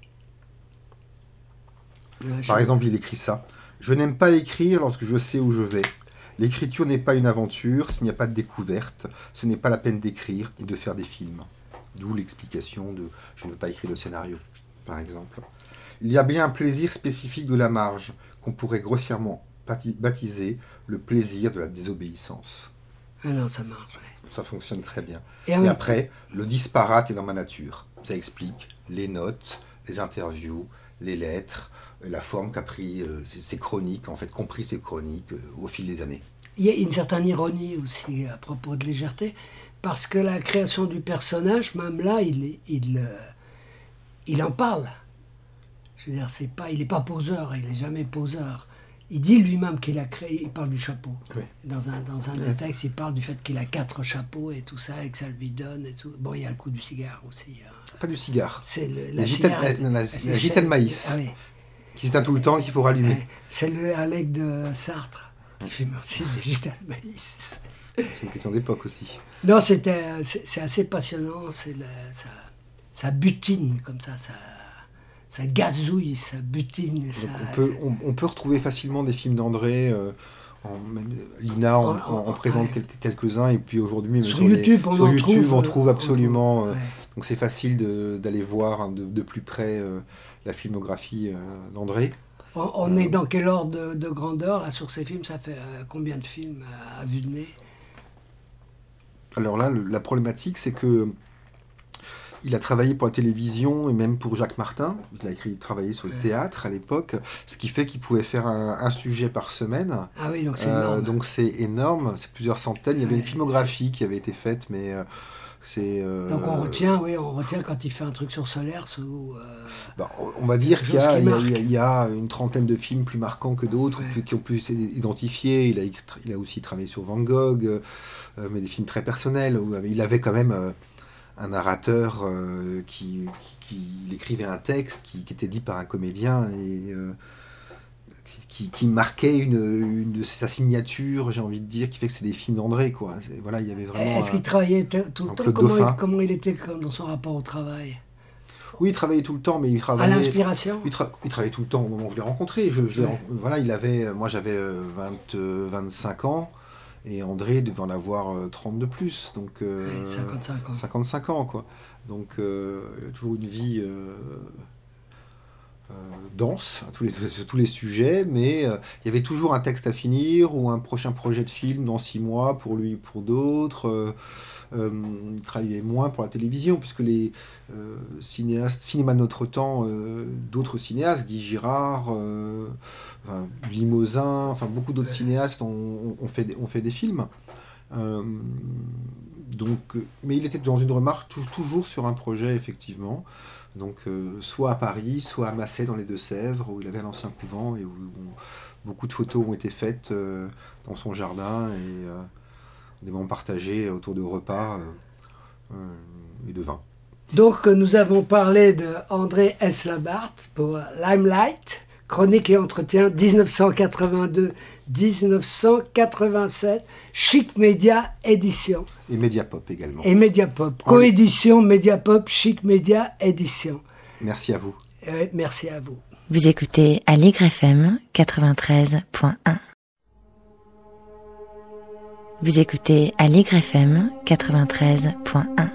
Par je... exemple, il écrit ça. Je n'aime pas écrire lorsque je sais où je vais. L'écriture n'est pas une aventure s'il n'y a pas de découverte. Ce n'est pas la peine d'écrire et de faire des films. D'où l'explication de je ne veux pas écrire de scénario, par exemple. Il y a bien un plaisir spécifique de la marge, qu'on pourrait grossièrement baptiser le plaisir de la désobéissance. Ah non, ça marche, ouais. Ça fonctionne très bien. Et, Et après, le disparate est dans ma nature. Ça explique les notes, les interviews, les lettres, la forme qu'a pris euh, ces, ces chroniques, en fait, compris ces chroniques euh, au fil des années. Il y a une certaine ironie aussi à propos de légèreté, parce que la création du personnage, même là, il, il, euh, il en parle. Je veux dire, c'est pas, il n'est pas poseur, il n'est jamais poseur. Il dit lui-même qu'il a créé, il parle du chapeau. Oui. Dans un, dans un oui. des textes, il parle du fait qu'il a quatre chapeaux et tout ça, et que ça lui donne et tout. Bon, il y a le coup du cigare aussi. Hein. Pas du cigare. C'est le, la, la gitane, la, la, la gitane maïs, ah, oui. qui s'éteint tout le temps et qu'il faut rallumer. C'est le Alec de Sartre, qui fume aussi des gitanes maïs. C'est une question d'époque aussi. Non, c'était, c'est, c'est assez passionnant, c'est la, ça, ça butine comme ça, ça... ça gazouille, ça butine. Ça, on, peut, on, on peut retrouver facilement des films d'André. Euh, en, même, Lina en, en, en présente ouais. quelques, quelques-uns. Et puis aujourd'hui, sur, sur YouTube, les, on, sur YouTube trouve, on trouve absolument. On trouve, ouais. euh, donc c'est facile de, d'aller voir hein, de, de plus près euh, la filmographie euh, d'André. On, on euh, est dans quel ordre de, de grandeur là, sur ces films? Ça fait euh, combien de films à, à vue de nez? Alors là, le, la problématique, c'est que il a travaillé pour la télévision et même pour Jacques Martin. Il a écrit, travaillé sur le ouais. théâtre à l'époque, ce qui fait qu'il pouvait faire un, un sujet par semaine. Ah oui, donc c'est euh, énorme. Donc c'est énorme, c'est plusieurs centaines. Il y avait ouais, une filmographie c'est... qui avait été faite, mais euh, c'est... Euh... Donc on retient, oui, on retient quand il fait un truc sur Solers ou... Euh... Bah, on va dire qu'il y a, il y, a, il y a une trentaine de films plus marquants que d'autres, ouais. plus, qui ont pu être identifiés. Il a, il a aussi travaillé sur Van Gogh, euh, mais des films très personnels. Où il avait quand même... Euh, un narrateur euh, qui, qui, qui écrivait un texte qui, qui était dit par un comédien et euh, qui, qui marquait une, une de sa signature, j'ai envie de dire, qui fait que c'est des films d'André, quoi. C'est, voilà, il y avait vraiment. Est-ce qu'il travaillait t- tout le temps? Comment il, comment il était dans son rapport au travail? Oui, il travaillait tout le temps, mais il travaillait. À l'inspiration. Il, tra- il travaillait tout le temps au moment où je l'ai rencontré. Je, je l'ai, ouais. Voilà, il avait, moi j'avais vingt, vingt-cinq ans. Et André devait en avoir euh, trente de plus, donc euh, ouais, cinquante-cinq ans. cinquante-cinq ans, quoi. Donc euh, il a toujours une vie euh, euh, dense à tous les, sur tous les sujets, mais euh, il y avait toujours un texte à finir ou un prochain projet de film dans six mois pour lui ou pour d'autres. Euh, euh, il travaillait moins pour la télévision, puisque les euh, cinéastes, cinéma de notre temps, euh, d'autres cinéastes, Guy Girard, euh, enfin, Limousin, enfin beaucoup d'autres cinéastes ont, ont, fait, des, ont fait des films. Euh, donc, mais il était dans une remarque toujours sur un projet, effectivement. Donc, euh, soit à Paris, soit à Massé dans les Deux-Sèvres, où il avait un ancien couvent et où, où beaucoup de photos ont été faites euh, dans son jardin et euh, des moments partagés autour de repas euh, euh, et de vin. Donc, nous avons parlé de André S. Labarthe pour Limelight, chronique et entretien dix-neuf cent quatre-vingt-deux à dix-neuf cent quatre-vingt-sept, Chic Média édition. Et Mediapop également. Et Mediapop, coédition Mediapop, Chic Média édition. Merci à vous. Euh, merci à vous. Vous écoutez Aligre F M quatre-vingt-treize point un. Vous écoutez Aligre F M quatre-vingt-treize point un.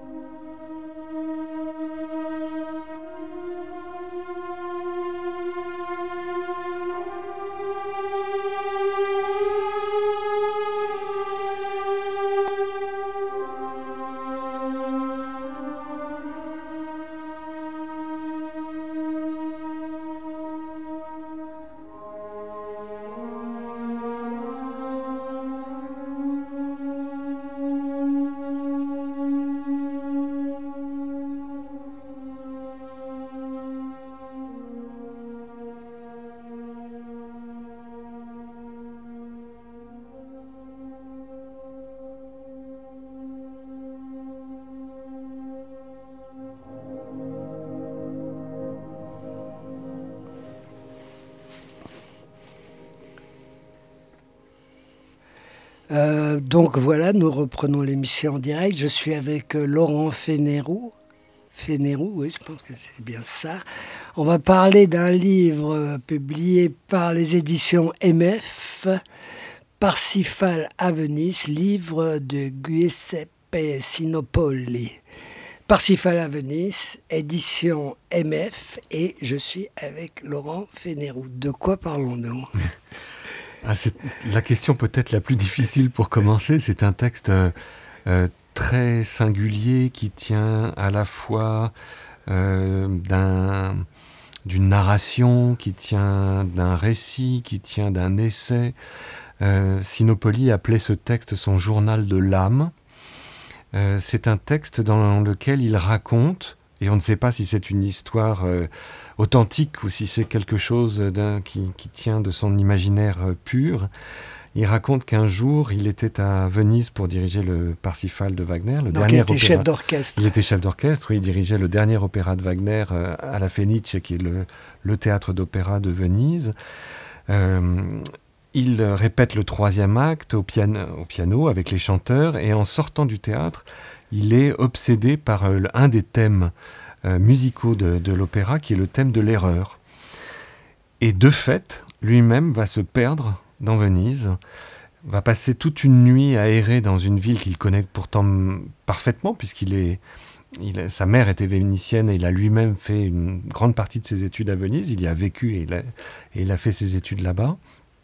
Euh, donc voilà, nous reprenons l'émission en direct. Je suis avec euh, Laurent Fénérou. Fénérou, oui, je pense que c'est bien ça. On va parler d'un livre euh, publié par les éditions M F, Parsifal à Venise, livre de Giuseppe Sinopoli. Parsifal à Venise, édition M F, et je suis avec Laurent Fénérou. De quoi parlons-nous ? Ah, c'est la question peut-être la plus difficile pour commencer. C'est un texte euh, euh, très singulier qui tient à la fois euh, d'un, d'une narration, qui tient d'un récit, qui tient d'un essai. Euh, Sinopoli appelait ce texte son journal de l'âme. Euh, c'est un texte dans lequel il raconte, et on ne sait pas si c'est une histoire euh, authentique ou si c'est quelque chose d'un, qui, qui tient de son imaginaire euh, pur. Il raconte qu'un jour, il était à Venise pour diriger le Parsifal de Wagner. Le Donc dernier il était opéra. chef d'orchestre. Il était chef d'orchestre, oui, il dirigeait le dernier opéra de Wagner euh, à la Fenice, qui est le, le théâtre d'opéra de Venise. Euh, il répète le troisième acte au piano, au piano avec les chanteurs, et en sortant du théâtre, il est obsédé par euh, un des thèmes euh, musicaux de, de l'opéra, qui est le thème de l'erreur. Et de fait, lui-même va se perdre dans Venise, va passer toute une nuit à errer dans une ville qu'il connaît pourtant parfaitement, puisqu'il est, il, sa mère était vénitienne et il a lui-même fait une grande partie de ses études à Venise. Il y a vécu et il a, et il a fait ses études là-bas.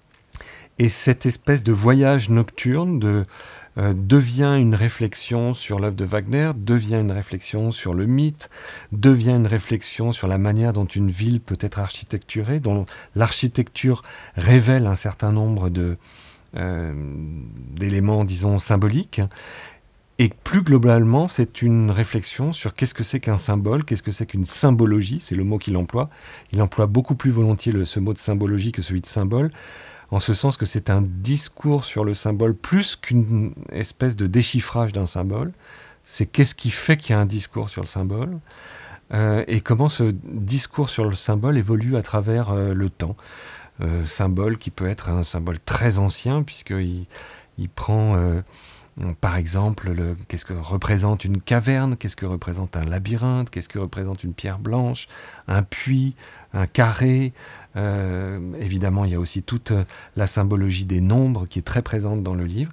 Et cette espèce de voyage nocturne de, euh, devient une réflexion sur l'œuvre de Wagner, devient une réflexion sur le mythe, devient une réflexion sur la manière dont une ville peut être architecturée, dont l'architecture révèle un certain nombre de, euh, d'éléments, disons, symboliques. Et plus globalement, c'est une réflexion sur qu'est-ce que c'est qu'un symbole, qu'est-ce que c'est qu'une symbologie, c'est le mot qu'il emploie. Il emploie beaucoup plus volontiers le, ce mot de symbologie que celui de symbole, en ce sens que c'est un discours sur le symbole plus qu'une espèce de déchiffrage d'un symbole. C'est qu'est-ce qui fait qu'il y a un discours sur le symbole euh, et comment ce discours sur le symbole évolue à travers euh, le temps. Euh, symbole qui peut être un symbole très ancien, puisqu'il il prend... Euh, Par exemple, le, qu'est-ce que représente une caverne, qu'est-ce que représente un labyrinthe, qu'est-ce que représente une pierre blanche, un puits, un carré. Euh, évidemment, il y a aussi toute la symbologie des nombres qui est très présente dans le livre.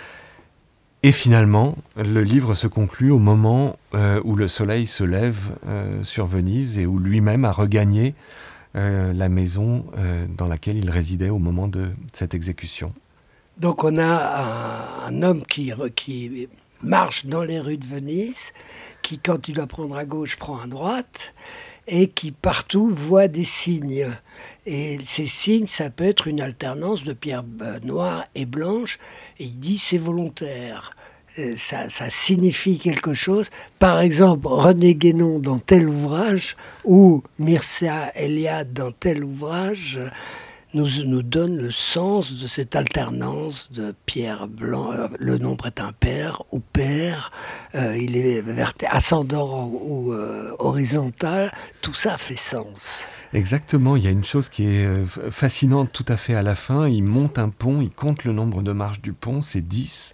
Et finalement, le livre se conclut au moment euh, où le soleil se lève euh, sur Venise et où lui-même a regagné euh, la maison euh, dans laquelle il résidait au moment de cette exécution. Donc on a un, un homme qui, qui marche dans les rues de Venise, qui quand il doit prendre à gauche prend à droite, et qui partout voit des signes. Et ces signes, ça peut être une alternance de pierres noires et blanches, et il dit c'est volontaire. Ça, ça signifie quelque chose. Par exemple, René Guénon dans tel ouvrage, ou Mircea Eliade dans tel ouvrage, nous, nous donne le sens de cette alternance de pierre blanc. Le nombre est impair ou pair, euh, il est vert- ascendant ou euh, horizontal, tout ça fait sens. Exactement, il y a une chose qui est euh, fascinante tout à fait à la fin. Il monte un pont, il compte le nombre de marches du pont, c'est dix.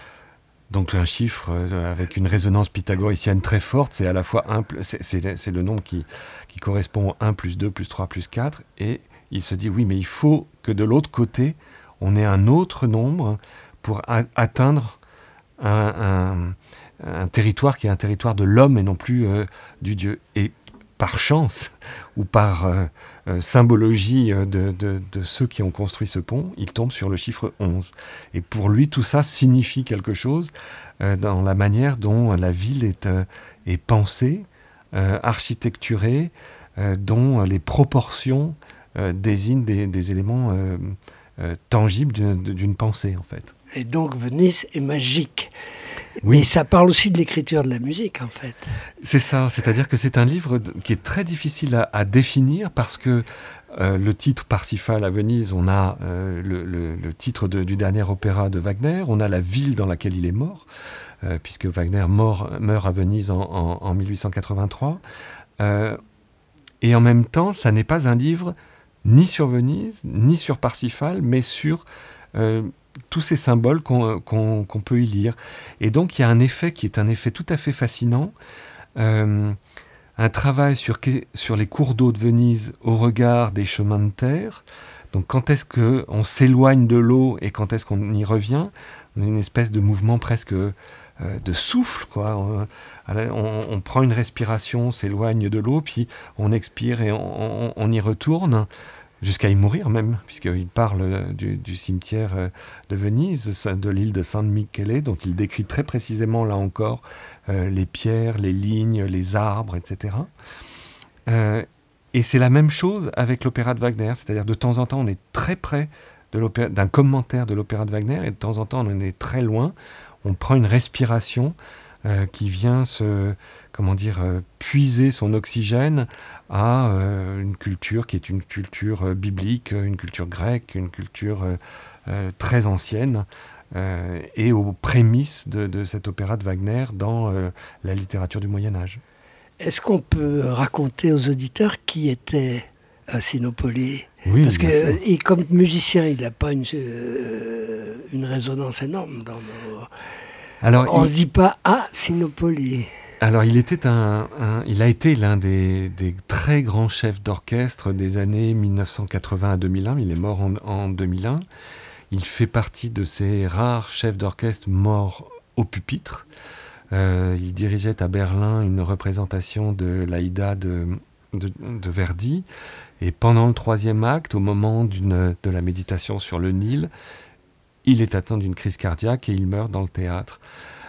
Donc un chiffre euh, avec une résonance pythagoricienne très forte, c'est à la fois un, c'est, c'est, c'est le nombre qui, qui correspond à un plus deux plus trois plus quatre, et il se dit oui, mais il faut que de l'autre côté, on ait un autre nombre pour a- atteindre un, un, un territoire qui est un territoire de l'homme et non plus euh, du Dieu. Et par chance, ou par euh, euh, symbologie de, de, de ceux qui ont construit ce pont, il tombe sur le chiffre onze. Et pour lui, tout ça signifie quelque chose euh, dans la manière dont la ville est, euh, est pensée, euh, architecturée, euh, dont les proportions euh, désignent des, des éléments euh, euh, tangibles d'une, d'une pensée, en fait. Et donc Venise est magique. Oui. Mais ça parle aussi de l'écriture de la musique, en fait. C'est ça, c'est-à-dire que c'est un livre qui est très difficile à, à définir parce que euh, le titre Parsifal à Venise, on a euh, le, le, le titre de, du dernier opéra de Wagner, on a la ville dans laquelle il est mort, euh, puisque Wagner mort, meurt à Venise en, en, en mille huit cent quatre-vingt-trois. Euh, et en même temps, ça n'est pas un livre ni sur Venise, ni sur Parsifal, mais sur euh, tous ces symboles qu'on, qu'on, qu'on peut y lire. Et donc il y a un effet qui est un effet tout à fait fascinant, euh, un travail sur, sur les cours d'eau de Venise au regard des chemins de terre. Donc quand est-ce qu'on s'éloigne de l'eau et quand est-ce qu'on y revient, on a une espèce de mouvement presque euh, de souffle, quoi. On, on, on prend une respiration, on s'éloigne de l'eau, puis on expire et on, on, on y retourne, jusqu'à y mourir même, puisqu'il parle du, du cimetière de Venise, de l'île de San Michele, dont il décrit très précisément, là encore, euh, les pierres, les lignes, les arbres, et cetera. Euh, et c'est la même chose avec l'opéra de Wagner, c'est-à-dire de temps en temps, on est très près de l'opéra, d'un commentaire de l'opéra de Wagner, et de temps en temps, on en est très loin. On prend une respiration euh, qui vient se... comment dire, euh, puiser son oxygène à euh, une culture qui est une culture euh, biblique, une culture grecque, une culture euh, euh, très ancienne, euh, et aux prémices de, de cet opéra de Wagner dans euh, la littérature du Moyen-Âge. Est-ce qu'on peut raconter aux auditeurs qui était euh, Sinopoli ? Oui, parce que euh, et comme musicien, il n'a pas une, euh, une résonance énorme dans nos... Alors, on ne il... se dit pas « Ah, Sinopoli ». Alors, il, était un, un, il a été l'un des, des très grands chefs d'orchestre des années mille neuf cent quatre-vingts à deux mille un. Il est mort en, en deux mille un. Il fait partie de ces rares chefs d'orchestre morts au pupitre. Euh, il dirigeait à Berlin une représentation de l'Aïda de, de, de Verdi. Et pendant le troisième acte, au moment d'une, de la méditation sur le Nil, il est atteint d'une crise cardiaque et il meurt dans le théâtre.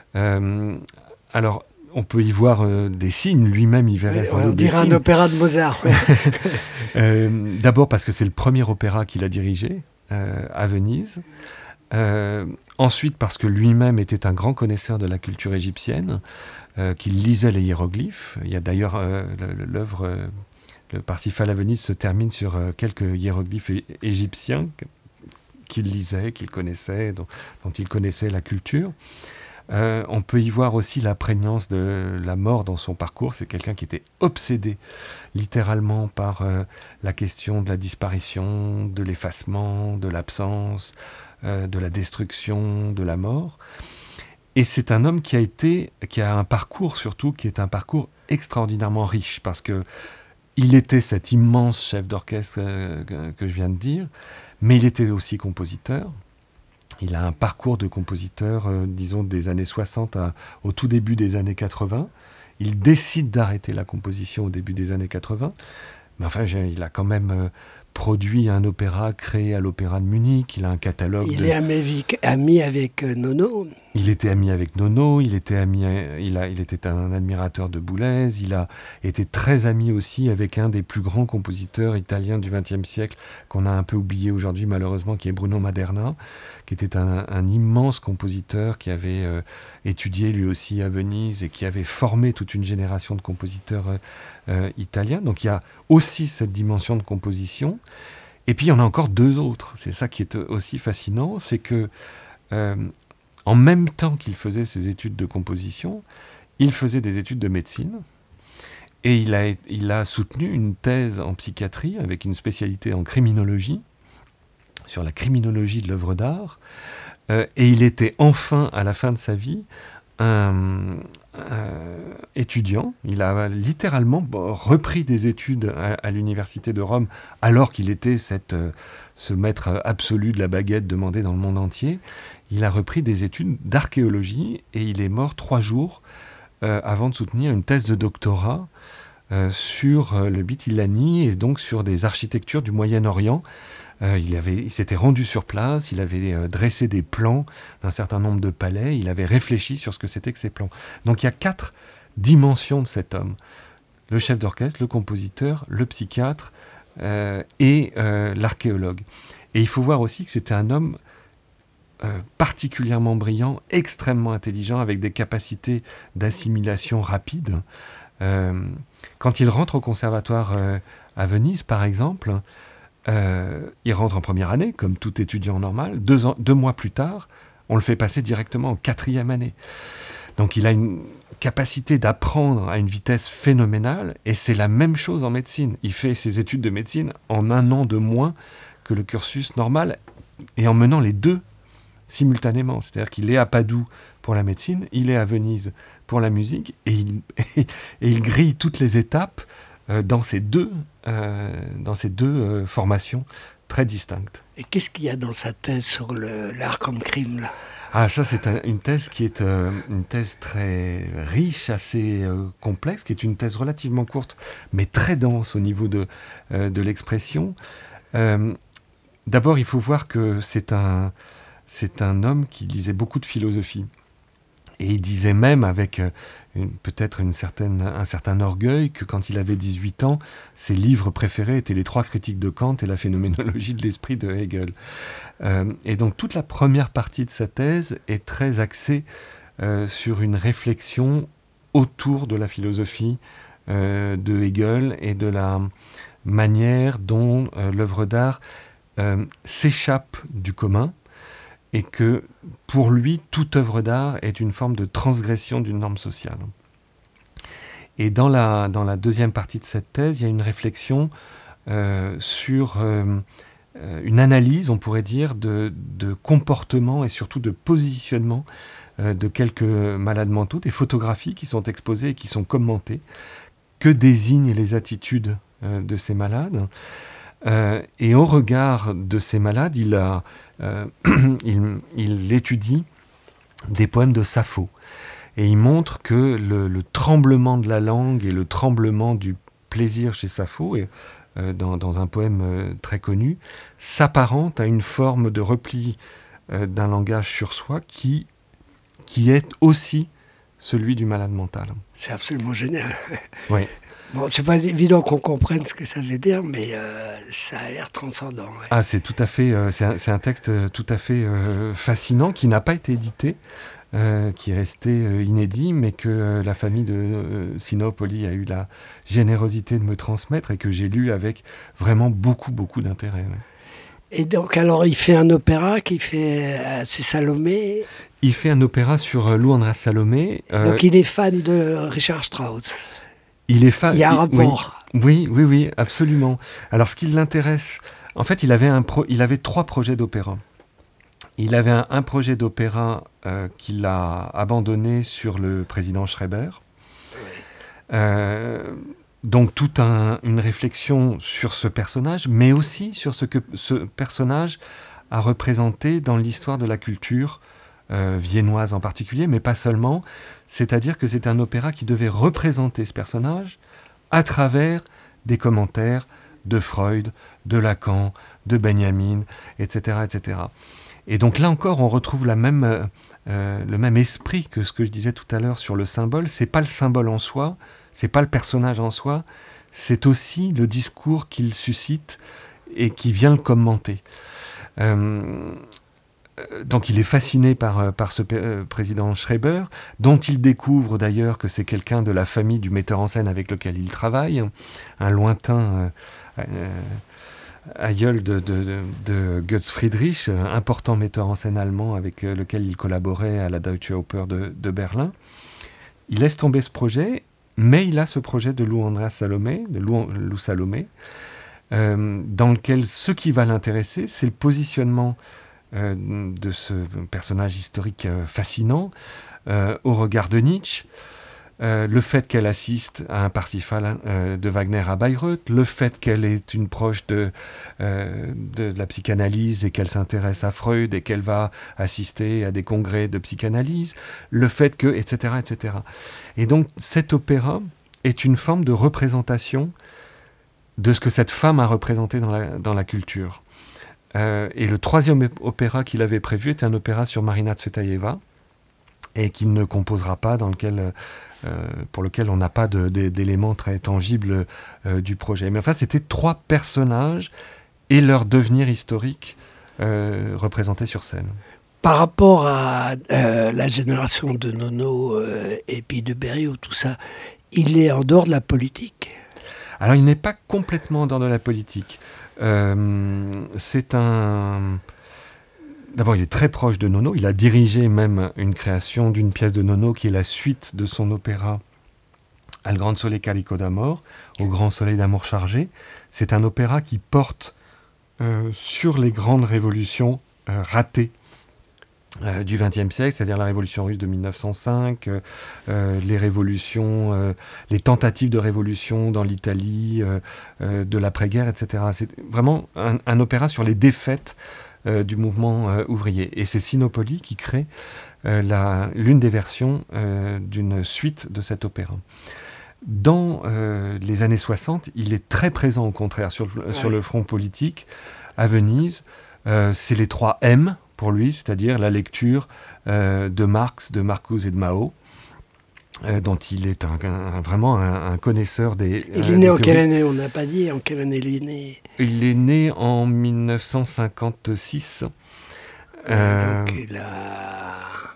Euh, alors, on peut y voir euh, des signes, lui-même il verrait sans doute des signes. On dirait un opéra de Mozart. euh, d'abord parce que c'est le premier opéra qu'il a dirigé euh, à Venise. Euh, ensuite parce que lui-même était un grand connaisseur de la culture égyptienne, euh, qu'il lisait les hiéroglyphes. Il y a d'ailleurs euh, l'œuvre, euh, le Parsifal à Venise se termine sur euh, quelques hiéroglyphes é- égyptiens qu'il lisait, qu'il connaissait, dont, dont il connaissait la culture. Euh, on peut y voir aussi la prégnance de la mort dans son parcours. C'est quelqu'un qui était obsédé littéralement par euh, la question de la disparition, de l'effacement, de l'absence, euh, de la destruction, de la mort. Et c'est un homme qui a été, qui a un parcours surtout, qui est un parcours extraordinairement riche, parce que il était cet immense chef d'orchestre euh, que, que je viens de dire, mais il était aussi compositeur. Il a un parcours de compositeur, euh, disons, des années soixante à, au tout début des années quatre-vingts. Il décide d'arrêter la composition au début des années quatre-vingts, Mais enfin, il a quand même euh, produit un opéra créé à l'Opéra de Munich. Il a un catalogue. Il de... est ami, ami avec euh, Nono. Il était ami avec Nono, il était, ami, il, a, il était un admirateur de Boulez, il a été très ami aussi avec un des plus grands compositeurs italiens du vingtième siècle, qu'on a un peu oublié aujourd'hui malheureusement, qui est Bruno Maderna, qui était un, un immense compositeur qui avait euh, étudié lui aussi à Venise et qui avait formé toute une génération de compositeurs euh, euh, italiens. Donc il y a aussi cette dimension de composition. Et puis il y en a encore deux autres. C'est ça qui est aussi fascinant, c'est que... Euh, En même temps qu'il faisait ses études de composition, il faisait des études de médecine et il a, il a soutenu une thèse en psychiatrie avec une spécialité en criminologie, sur la criminologie de l'œuvre d'art. Euh, et il était enfin, à la fin de sa vie, un, un étudiant. Il a littéralement repris des études à, à l'université de Rome alors qu'il était cette, ce maître absolu de la baguette demandé dans le monde entier. Il a repris des études d'archéologie et il est mort trois jours euh, avant de soutenir une thèse de doctorat euh, sur euh, le Bitilani et donc sur des architectures du Moyen-Orient. Euh, il, avait, il s'était rendu sur place, il avait euh, dressé des plans d'un certain nombre de palais, il avait réfléchi sur ce que c'était que ces plans. Donc il y a quatre dimensions de cet homme. Le chef d'orchestre, le compositeur, le psychiatre euh, et euh, l'archéologue. Et il faut voir aussi que c'était un homme Euh, particulièrement brillant, extrêmement intelligent, avec des capacités d'assimilation rapides. Euh, quand il rentre au conservatoire euh, à Venise, par exemple, euh, il rentre en première année, comme tout étudiant normal. Deux, ans, deux mois plus tard, on le fait passer directement en quatrième année. Donc il a une capacité d'apprendre à une vitesse phénoménale, et c'est la même chose en médecine. Il fait ses études de médecine en un an de moins que le cursus normal, et en menant les deux simultanément, c'est-à-dire qu'il est à Padoue pour la médecine, il est à Venise pour la musique, et il, et, et il grille toutes les étapes euh, dans ces deux, euh, dans ces deux euh, formations très distinctes. Et qu'est-ce qu'il y a dans sa thèse sur le, l'art comme crime, là ? Ah, ça, c'est un, une thèse qui est euh, une thèse très riche, assez euh, complexe, qui est une thèse relativement courte, mais très dense au niveau de, euh, de l'expression. Euh, d'abord, il faut voir que c'est un... C'est un homme qui lisait beaucoup de philosophie. Et il disait même, avec une, peut-être une certaine, un certain orgueil, que quand il avait dix-huit ans, ses livres préférés étaient les trois critiques de Kant et la phénoménologie de l'esprit de Hegel. Euh, et donc toute la première partie de sa thèse est très axée euh, sur une réflexion autour de la philosophie euh, de Hegel et de la manière dont euh, l'œuvre d'art euh, s'échappe du commun, et que, pour lui, toute œuvre d'art est une forme de transgression d'une norme sociale. Et dans la, dans la deuxième partie de cette thèse, il y a une réflexion euh, sur euh, une analyse, on pourrait dire, de, de comportement et surtout de positionnement euh, de quelques malades mentaux, des photographies qui sont exposées et qui sont commentées, que désignent les attitudes euh, de ces malades. Euh, et au regard de ces malades, il, a, euh, il, il étudie des poèmes de Sappho. Et il montre que le, le tremblement de la langue et le tremblement du plaisir chez Sappho, et, euh, dans, dans un poème euh, très connu, s'apparente à une forme de repli euh, d'un langage sur soi qui, qui est aussi celui du malade mental. C'est absolument génial. Oui. Bon, c'est pas évident qu'on comprenne ce que ça veut dire, mais euh, ça a l'air transcendant. Ouais. Ah, c'est tout à fait, euh, c'est, un, c'est un texte tout à fait euh, fascinant qui n'a pas été édité, euh, qui est resté euh, inédit, mais que euh, la famille de euh, Sinopoli a eu la générosité de me transmettre et que j'ai lu avec vraiment beaucoup, beaucoup d'intérêt. Ouais. Et donc, alors, il fait un opéra qui fait euh, c'est Salomé. Il fait un opéra sur euh, Lou András Salomé. Euh, donc, il est fan de Richard Strauss. Il est fan. Il y a un rapport. Oui, oui, oui, absolument. Alors, ce qui l'intéresse, en fait, il avait, un pro, il avait trois projets d'opéra. Il avait un, un projet d'opéra euh, qu'il a abandonné sur le président Schreiber. Oui. Euh, donc, toute un, une réflexion sur ce personnage, mais aussi sur ce que ce personnage a représenté dans l'histoire de la culture Euh, viennoise en particulier, mais pas seulement. C'est-à-dire que c'est un opéra qui devait représenter ce personnage à travers des commentaires de Freud, de Lacan, de Benjamin, et cetera, et cetera. Et donc là encore, on retrouve la même, euh, le même esprit que ce que je disais tout à l'heure sur le symbole. C'est pas le symbole en soi, c'est pas le personnage en soi, c'est aussi le discours qu'il suscite et qui vient le commenter. Euh, donc il est fasciné par, par ce euh, président Schreiber, dont il découvre d'ailleurs que c'est quelqu'un de la famille du metteur en scène avec lequel il travaille, un lointain euh, euh, aïeul de, de, de, de Götz Friedrich, important metteur en scène allemand avec lequel il collaborait à la Deutsche Oper de, de Berlin. Il laisse tomber ce projet, mais il a ce projet de Lou Andreas Salomé, de Lou, Lou Salomé, euh, dans lequel ce qui va l'intéresser, c'est le positionnement euh, de ce personnage historique euh, fascinant euh, au regard de Nietzsche. Euh, le fait qu'elle assiste à un Parsifal euh, de Wagner à Bayreuth, le fait qu'elle est une proche de, euh, de, de la psychanalyse et qu'elle s'intéresse à Freud et qu'elle va assister à des congrès de psychanalyse, le fait que, et cetera, et cetera. Et donc cet opéra est une forme de représentation de ce que cette femme a représenté dans la, dans la culture. Euh, et le troisième opéra qu'il avait prévu était un opéra sur Marina Tsvetaeva, et qu'il ne composera pas, dans lequel, euh, pour lequel on n'a pas de, de, d'éléments très tangibles euh, du projet. Mais enfin, c'était trois personnages et leur devenir historique euh, représentés sur scène. Par rapport à euh, la génération de Nono euh, et puis de Berriot, tout ça, il est en dehors de la politique. Alors, il n'est pas complètement en dehors de la politique. Euh, c'est un... D'abord, il est très proche de Nono. Il a dirigé même une création d'une pièce de Nono qui est la suite de son opéra Al Gran Sole Carico d'Amor, au Grand Soleil d'amour chargé. C'est un opéra qui porte euh, sur les grandes révolutions euh, ratées euh, du vingtième siècle, c'est-à-dire la révolution russe de mille neuf cent cinq, euh, euh, les révolutions, euh, les tentatives de révolution dans l'Italie euh, euh, de l'après-guerre, et cetera. C'est vraiment un, un opéra sur les défaites Euh, du mouvement euh, ouvrier. Et c'est Sinopoli qui crée euh, la, l'une des versions euh, d'une suite de cet opéra. Dans euh, les années soixante, il est très présent au contraire sur, ouais. sur le front politique à Venise. Euh, c'est les trois M pour lui, c'est-à-dire la lecture euh, de Marx, de Marcuse et de Mao, Euh, dont il est un, un, vraiment un, un connaisseur des Il est euh, né en quelle année? On n'a pas dit en quelle année il est né. Il est né en dix-neuf cent cinquante-six. Euh, euh, donc il a...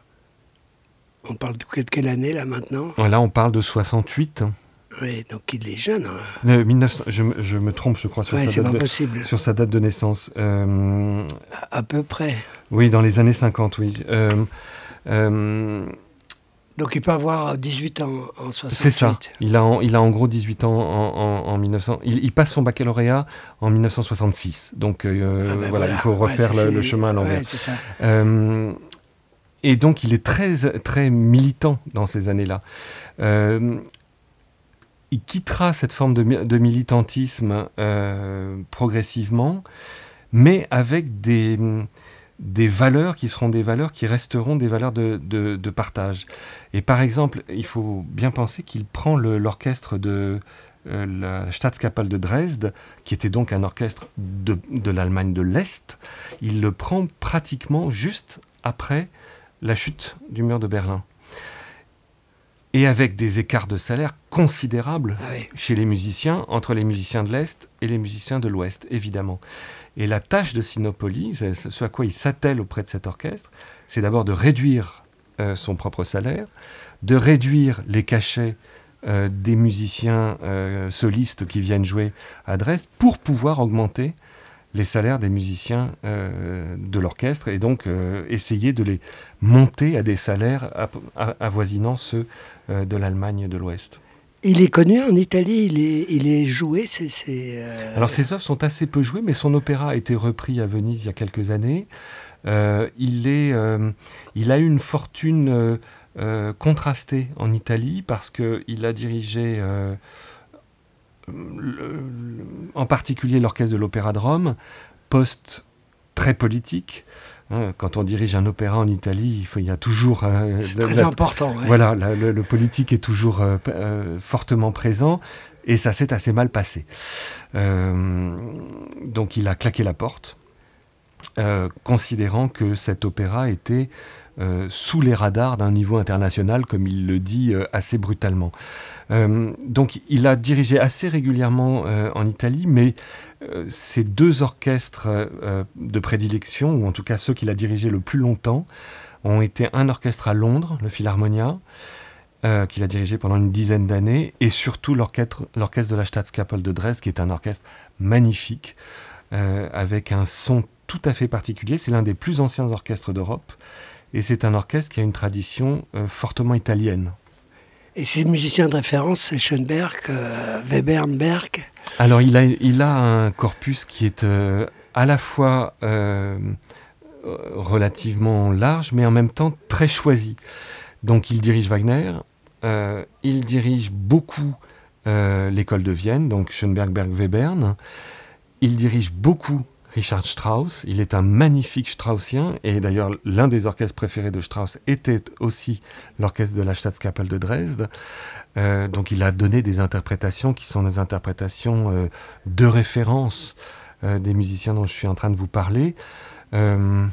On parle de quelle année là maintenant? Là on parle de soixante-huit. Oui, donc il est jeune. Hein. Euh, mille neuf cents, je, je me trompe, je crois, sur, ouais, sa, date de, sur sa date de naissance. Euh, à, à peu près. Oui, dans les années cinquante, oui. Euh, euh, Donc il peut avoir dix-huit ans en soixante-huit. C'est ça, il a en, il a en gros dix-huit ans en, en, en mille neuf cents. Il, il passe son baccalauréat en dix-neuf cent soixante-six. Donc euh, ah ben voilà, voilà, il faut refaire ouais, le, le chemin à l'envers. Ouais, c'est ça. Euh, et donc il est très, très militant dans ces années-là. Euh, il quittera cette forme de, de militantisme euh, progressivement, mais avec des... des valeurs qui seront des valeurs qui resteront des valeurs de, de, de partage. Et par exemple, il faut bien penser qu'il prend le, l'orchestre de euh, la Staatskapelle de Dresde, qui était donc un orchestre de, de l'Allemagne de l'Est, il le prend pratiquement juste après la chute du mur de Berlin. Et avec des écarts de salaire considérables ah oui. chez les musiciens, entre les musiciens de l'Est et les musiciens de l'Ouest, évidemment. Et la tâche de Sinopoli, ce à quoi il s'attelle auprès de cet orchestre, c'est d'abord de réduire euh, son propre salaire, de réduire les cachets euh, des musiciens euh, solistes qui viennent jouer à Dresde pour pouvoir augmenter les salaires des musiciens euh, de l'orchestre et donc euh, essayer de les monter à des salaires avoisinant ceux euh, de l'Allemagne de l'Ouest. Il est connu en Italie, il est, il est joué. C'est, c'est, euh... Alors ses œuvres sont assez peu jouées, mais son opéra a été repris à Venise il y a quelques années. Euh, il, est, euh, il a eu une fortune euh, euh, contrastée en Italie parce qu'il a dirigé euh, le, le, en particulier l'orchestre de l'Opéra de Rome, poste très politique. Quand on dirige un opéra en Italie, il, faut, il y a toujours... Euh, c'est très la, important. Ouais. Voilà, la, le, le politique est toujours euh, euh, fortement présent, Et ça s'est assez mal passé. Euh, donc il a claqué la porte, euh, considérant que cet opéra était euh, sous les radars d'un niveau international, comme il le dit euh, assez brutalement. Euh, donc il a dirigé assez régulièrement euh, en Italie, mais euh, ces deux orchestres euh, de prédilection, ou en tout cas ceux qu'il a dirigés le plus longtemps, ont été un orchestre à Londres, le Philharmonia, Euh, qu'il a dirigé pendant une dizaine d'années, et surtout l'orchestre, l'orchestre de la Staatskapelle de Dresde, qui est un orchestre magnifique, euh, avec un son tout à fait particulier. C'est l'un des plus anciens orchestres d'Europe, et c'est un orchestre qui a une tradition euh, fortement italienne. Et ses musiciens de référence, c'est Schoenberg, euh, Webern, Berg. Alors il a, il a un corpus qui est euh, à la fois euh, relativement large, mais en même temps très choisi. Donc il dirige Wagner, euh, il dirige beaucoup euh, l'école de Vienne, donc Schoenberg, Berg, Webern. Il dirige beaucoup Richard Strauss. Il est un magnifique Straussien, et d'ailleurs l'un des orchestres préférés de Strauss était aussi l'orchestre de la Staatskapelle de Dresde. Euh, donc il a donné des interprétations qui sont des interprétations euh, de référence euh, des musiciens dont je suis en train de vous parler. Euh,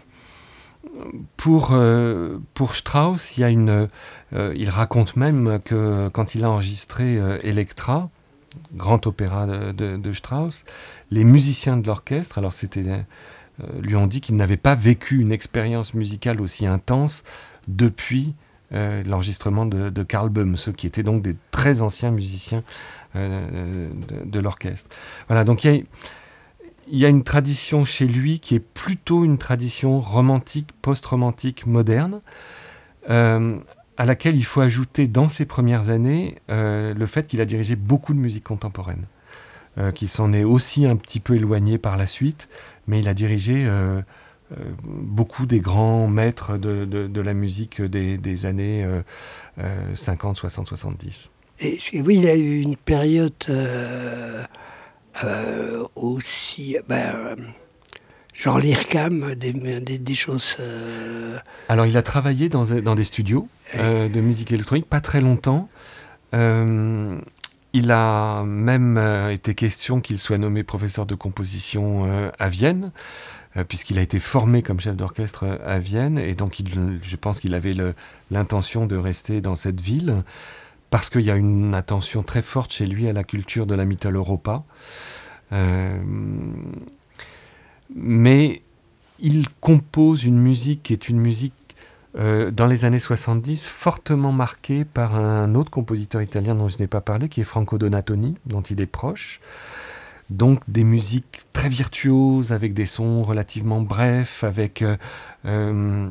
Pour, euh, pour Strauss, il, y a une, euh, il raconte même que quand il a enregistré euh, Elektra, grand opéra de, de, de Strauss, les musiciens de l'orchestre, alors c'était, euh, lui ont dit qu'ils n'avaient pas vécu une expérience musicale aussi intense depuis euh, l'enregistrement de, de Karl Böhm, ceux qui étaient donc des très anciens musiciens euh, de, de l'orchestre. Voilà, donc il y a... Il y a une tradition chez lui qui est plutôt une tradition romantique, post-romantique, moderne, euh, à laquelle il faut ajouter dans ses premières années euh, le fait qu'il a dirigé beaucoup de musique contemporaine, euh, qu'il s'en est aussi un petit peu éloigné par la suite, mais il a dirigé euh, euh, beaucoup des grands maîtres de, de, de la musique des, des années euh, euh, cinquante, soixante, soixante-dix. Et oui, il a eu une période... Euh... Euh, aussi, ben, genre l'IRCAM, des, des, des choses... Euh... Alors, il a travaillé dans, dans des studios euh, de musique électronique, pas très longtemps. Euh, il a même euh, été question qu'il soit nommé professeur de composition euh, à Vienne, euh, puisqu'il a été formé comme chef d'orchestre à Vienne, et donc il, je pense qu'il avait le, l'intention de rester dans cette ville, parce qu'il y a une attention très forte chez lui à la culture de la Mitteleuropa. Euh, mais il compose une musique qui est une musique, euh, dans les années soixante-dix, fortement marquée par un autre compositeur italien dont je n'ai pas parlé, qui est Franco Donatoni, dont il est proche. Donc des musiques très virtuoses, avec des sons relativement brefs, avec... Euh, euh,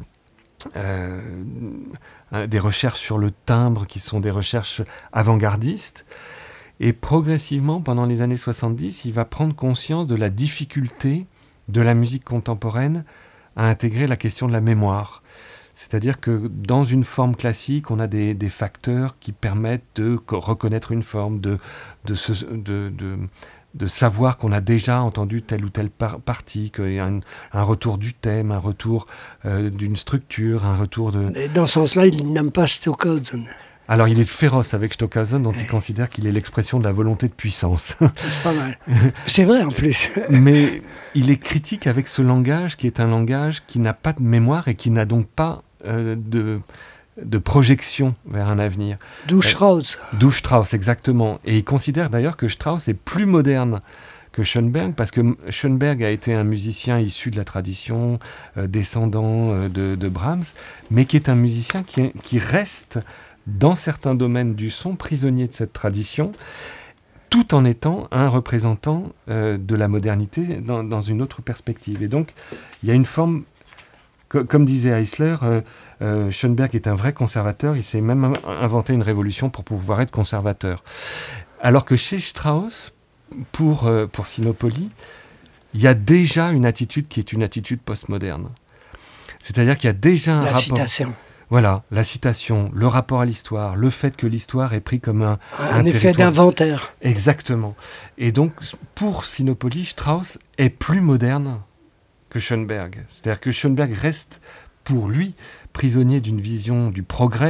Euh, des recherches sur le timbre qui sont des recherches avant-gardistes, et progressivement pendant les années soixante-dix il va prendre conscience de la difficulté de la musique contemporaine à intégrer la question de la mémoire, c'est-à-dire que dans une forme classique on a des, des facteurs qui permettent de reconnaître une forme, de, de, se, de, de de savoir qu'on a déjà entendu telle ou telle par- partie, qu'il y a un, un retour du thème, un retour euh, d'une structure, un retour de... Et dans ce sens-là, il n'aime pas Stockhausen. Alors il est féroce avec Stockhausen, dont ouais. il considère qu'il est l'expression de la volonté de puissance. C'est pas mal. C'est vrai en plus. Mais il est critique avec ce langage qui est un langage qui n'a pas de mémoire et qui n'a donc pas euh, de... de projection vers un avenir. D'où Strauss. Euh, d'où Strauss, exactement. Et il considère d'ailleurs que Strauss est plus moderne que Schoenberg, parce que Schoenberg a été un musicien issu de la tradition, euh, descendant euh, de, de Brahms, mais qui est un musicien qui, qui reste, dans certains domaines du son, prisonnier de cette tradition, tout en étant un représentant euh, de la modernité dans, dans une autre perspective. Et donc, il y a une forme... Comme disait Eisler, euh, euh, Schoenberg est un vrai conservateur, il s'est même inventé une révolution pour pouvoir être conservateur. Alors que chez Strauss, pour, euh, pour Sinopoli, il y a déjà une attitude qui est une attitude postmoderne. C'est-à-dire qu'il y a déjà un la rapport... citation. Voilà, la citation, le rapport à l'histoire, le fait que l'histoire est pris comme un... Un, un effet territoire... d'inventaire. Exactement. Et donc, pour Sinopoli, Strauss est plus moderne que Schoenberg. C'est-à-dire que Schoenberg reste, pour lui, prisonnier d'une vision du progrès,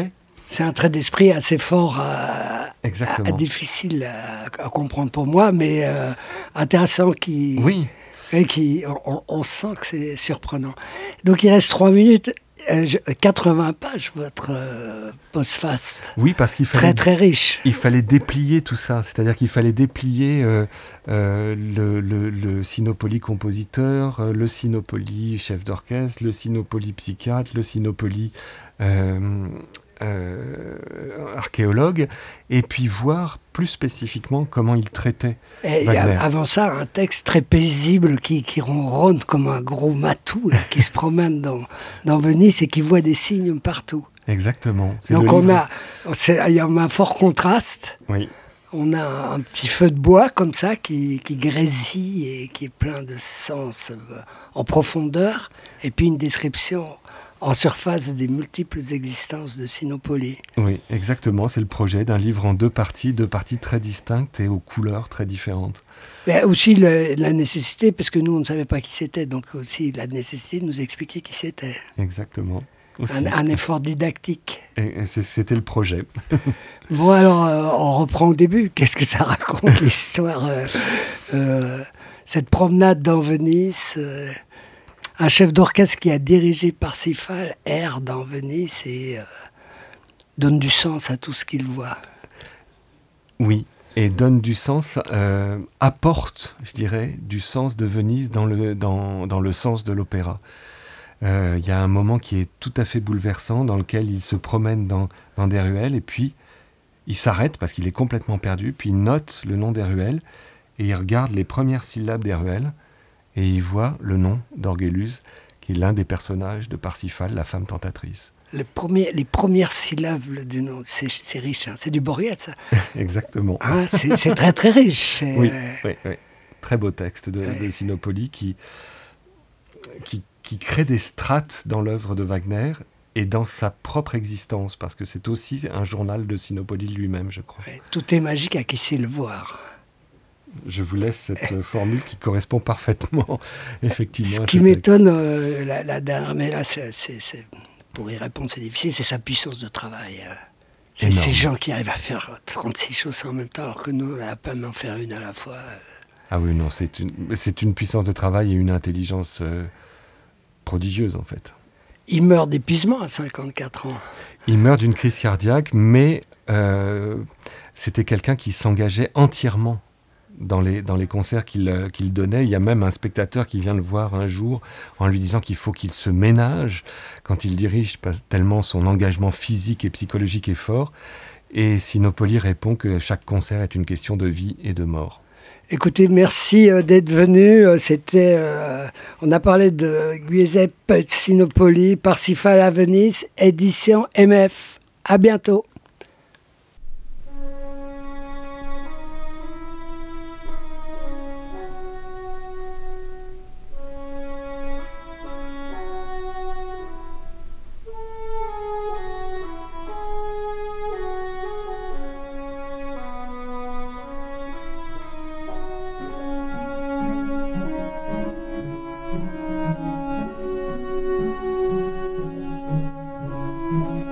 C'est un trait d'esprit assez fort, à, à, à difficile à, à comprendre pour moi, mais euh, intéressant, qui, oui. et qui on, on sent que c'est surprenant. Donc il reste trois minutes. Euh, quatre-vingts pages, votre euh, postface. Oui, parce qu'il fallait... Très, très riche. Il fallait déplier tout ça. C'est-à-dire qu'il fallait déplier euh, euh, le, le, le Sinopoly compositeur, euh, le Sinopoly chef d'orchestre, le Sinopoly psychiatre, le Sinopoly euh, euh, archéologue, et puis voir plus spécifiquement comment il traitait et Wagner. Avant ça, un texte très paisible qui, qui ronronne comme un gros matou là, qui se promène dans, dans Venise et qui voit des signes partout. Exactement. C'est Donc on livre. a, il y a un fort contraste. Oui. On a un petit feu de bois comme ça qui, qui grésille et qui est plein de sens en profondeur, et puis une description en surface des multiples existences de Sinopoly. Oui, exactement. C'est le projet d'un livre en deux parties, deux parties très distinctes et aux couleurs très différentes. Mais aussi le, la nécessité, parce que nous, on ne savait pas qui c'était, donc aussi la nécessité de nous expliquer qui c'était. Exactement. Un, un effort didactique. Et, et c'était le projet. Bon, alors, euh, on reprend au début. Qu'est-ce que ça raconte, l'histoire euh, euh, cette promenade dans Venise euh, un chef d'orchestre qui a dirigé Parsifal erre dans Venise et euh, donne du sens à tout ce qu'il voit. Oui, et donne du sens, euh, apporte, je dirais, du sens de Venise dans le, dans, dans le sens de l'opéra. Il euh, y a un moment qui est tout à fait bouleversant, dans lequel il se promène dans, dans des ruelles, et puis il s'arrête parce qu'il est complètement perdu, puis il note le nom des ruelles, et il regarde les premières syllabes des ruelles, et il voit le nom d'Orgeluse, qui est l'un des personnages de Parsifal, la femme tentatrice. Le premier, les premières syllabes du nom, c'est, c'est riche, hein. C'est du Borriat, ça. Exactement. Hein, c'est, c'est très très riche. C'est, oui, euh... oui, oui, très beau texte de, ouais. de Sinopoly qui, qui, qui crée des strates dans l'œuvre de Wagner et dans sa propre existence, parce que c'est aussi un journal de Sinopoly lui-même, je crois. Ouais, tout est magique à qui sait le voir. Je vous laisse cette formule qui correspond parfaitement, effectivement. Ce qui m'étonne, euh, la, la dernière, mais là, c'est, c'est, c'est, pour y répondre, c'est difficile, c'est sa puissance de travail. Euh. C'est Énorme. Ces gens qui arrivent à faire trente-six choses en même temps, alors que nous, on a à peine en faire une à la fois. Euh. Ah oui, non, c'est une, c'est une puissance de travail et une intelligence euh, prodigieuse, en fait. Il meurt d'épuisement à cinquante-quatre ans. Il meurt d'une crise cardiaque, mais euh, c'était quelqu'un qui s'engageait entièrement dans les, dans les concerts qu'il, qu'il donnait. Il y a même un spectateur qui vient le voir un jour en lui disant qu'il faut qu'il se ménage quand il dirige, tellement son engagement physique et psychologique est fort. Et Sinopoly répond que chaque concert est une question de vie et de mort. Écoutez, merci euh, d'être venu. C'était, euh, on a parlé de Giuseppe Sinopoly, Parsifal à Venise, édition M F. À bientôt. Mm-hmm.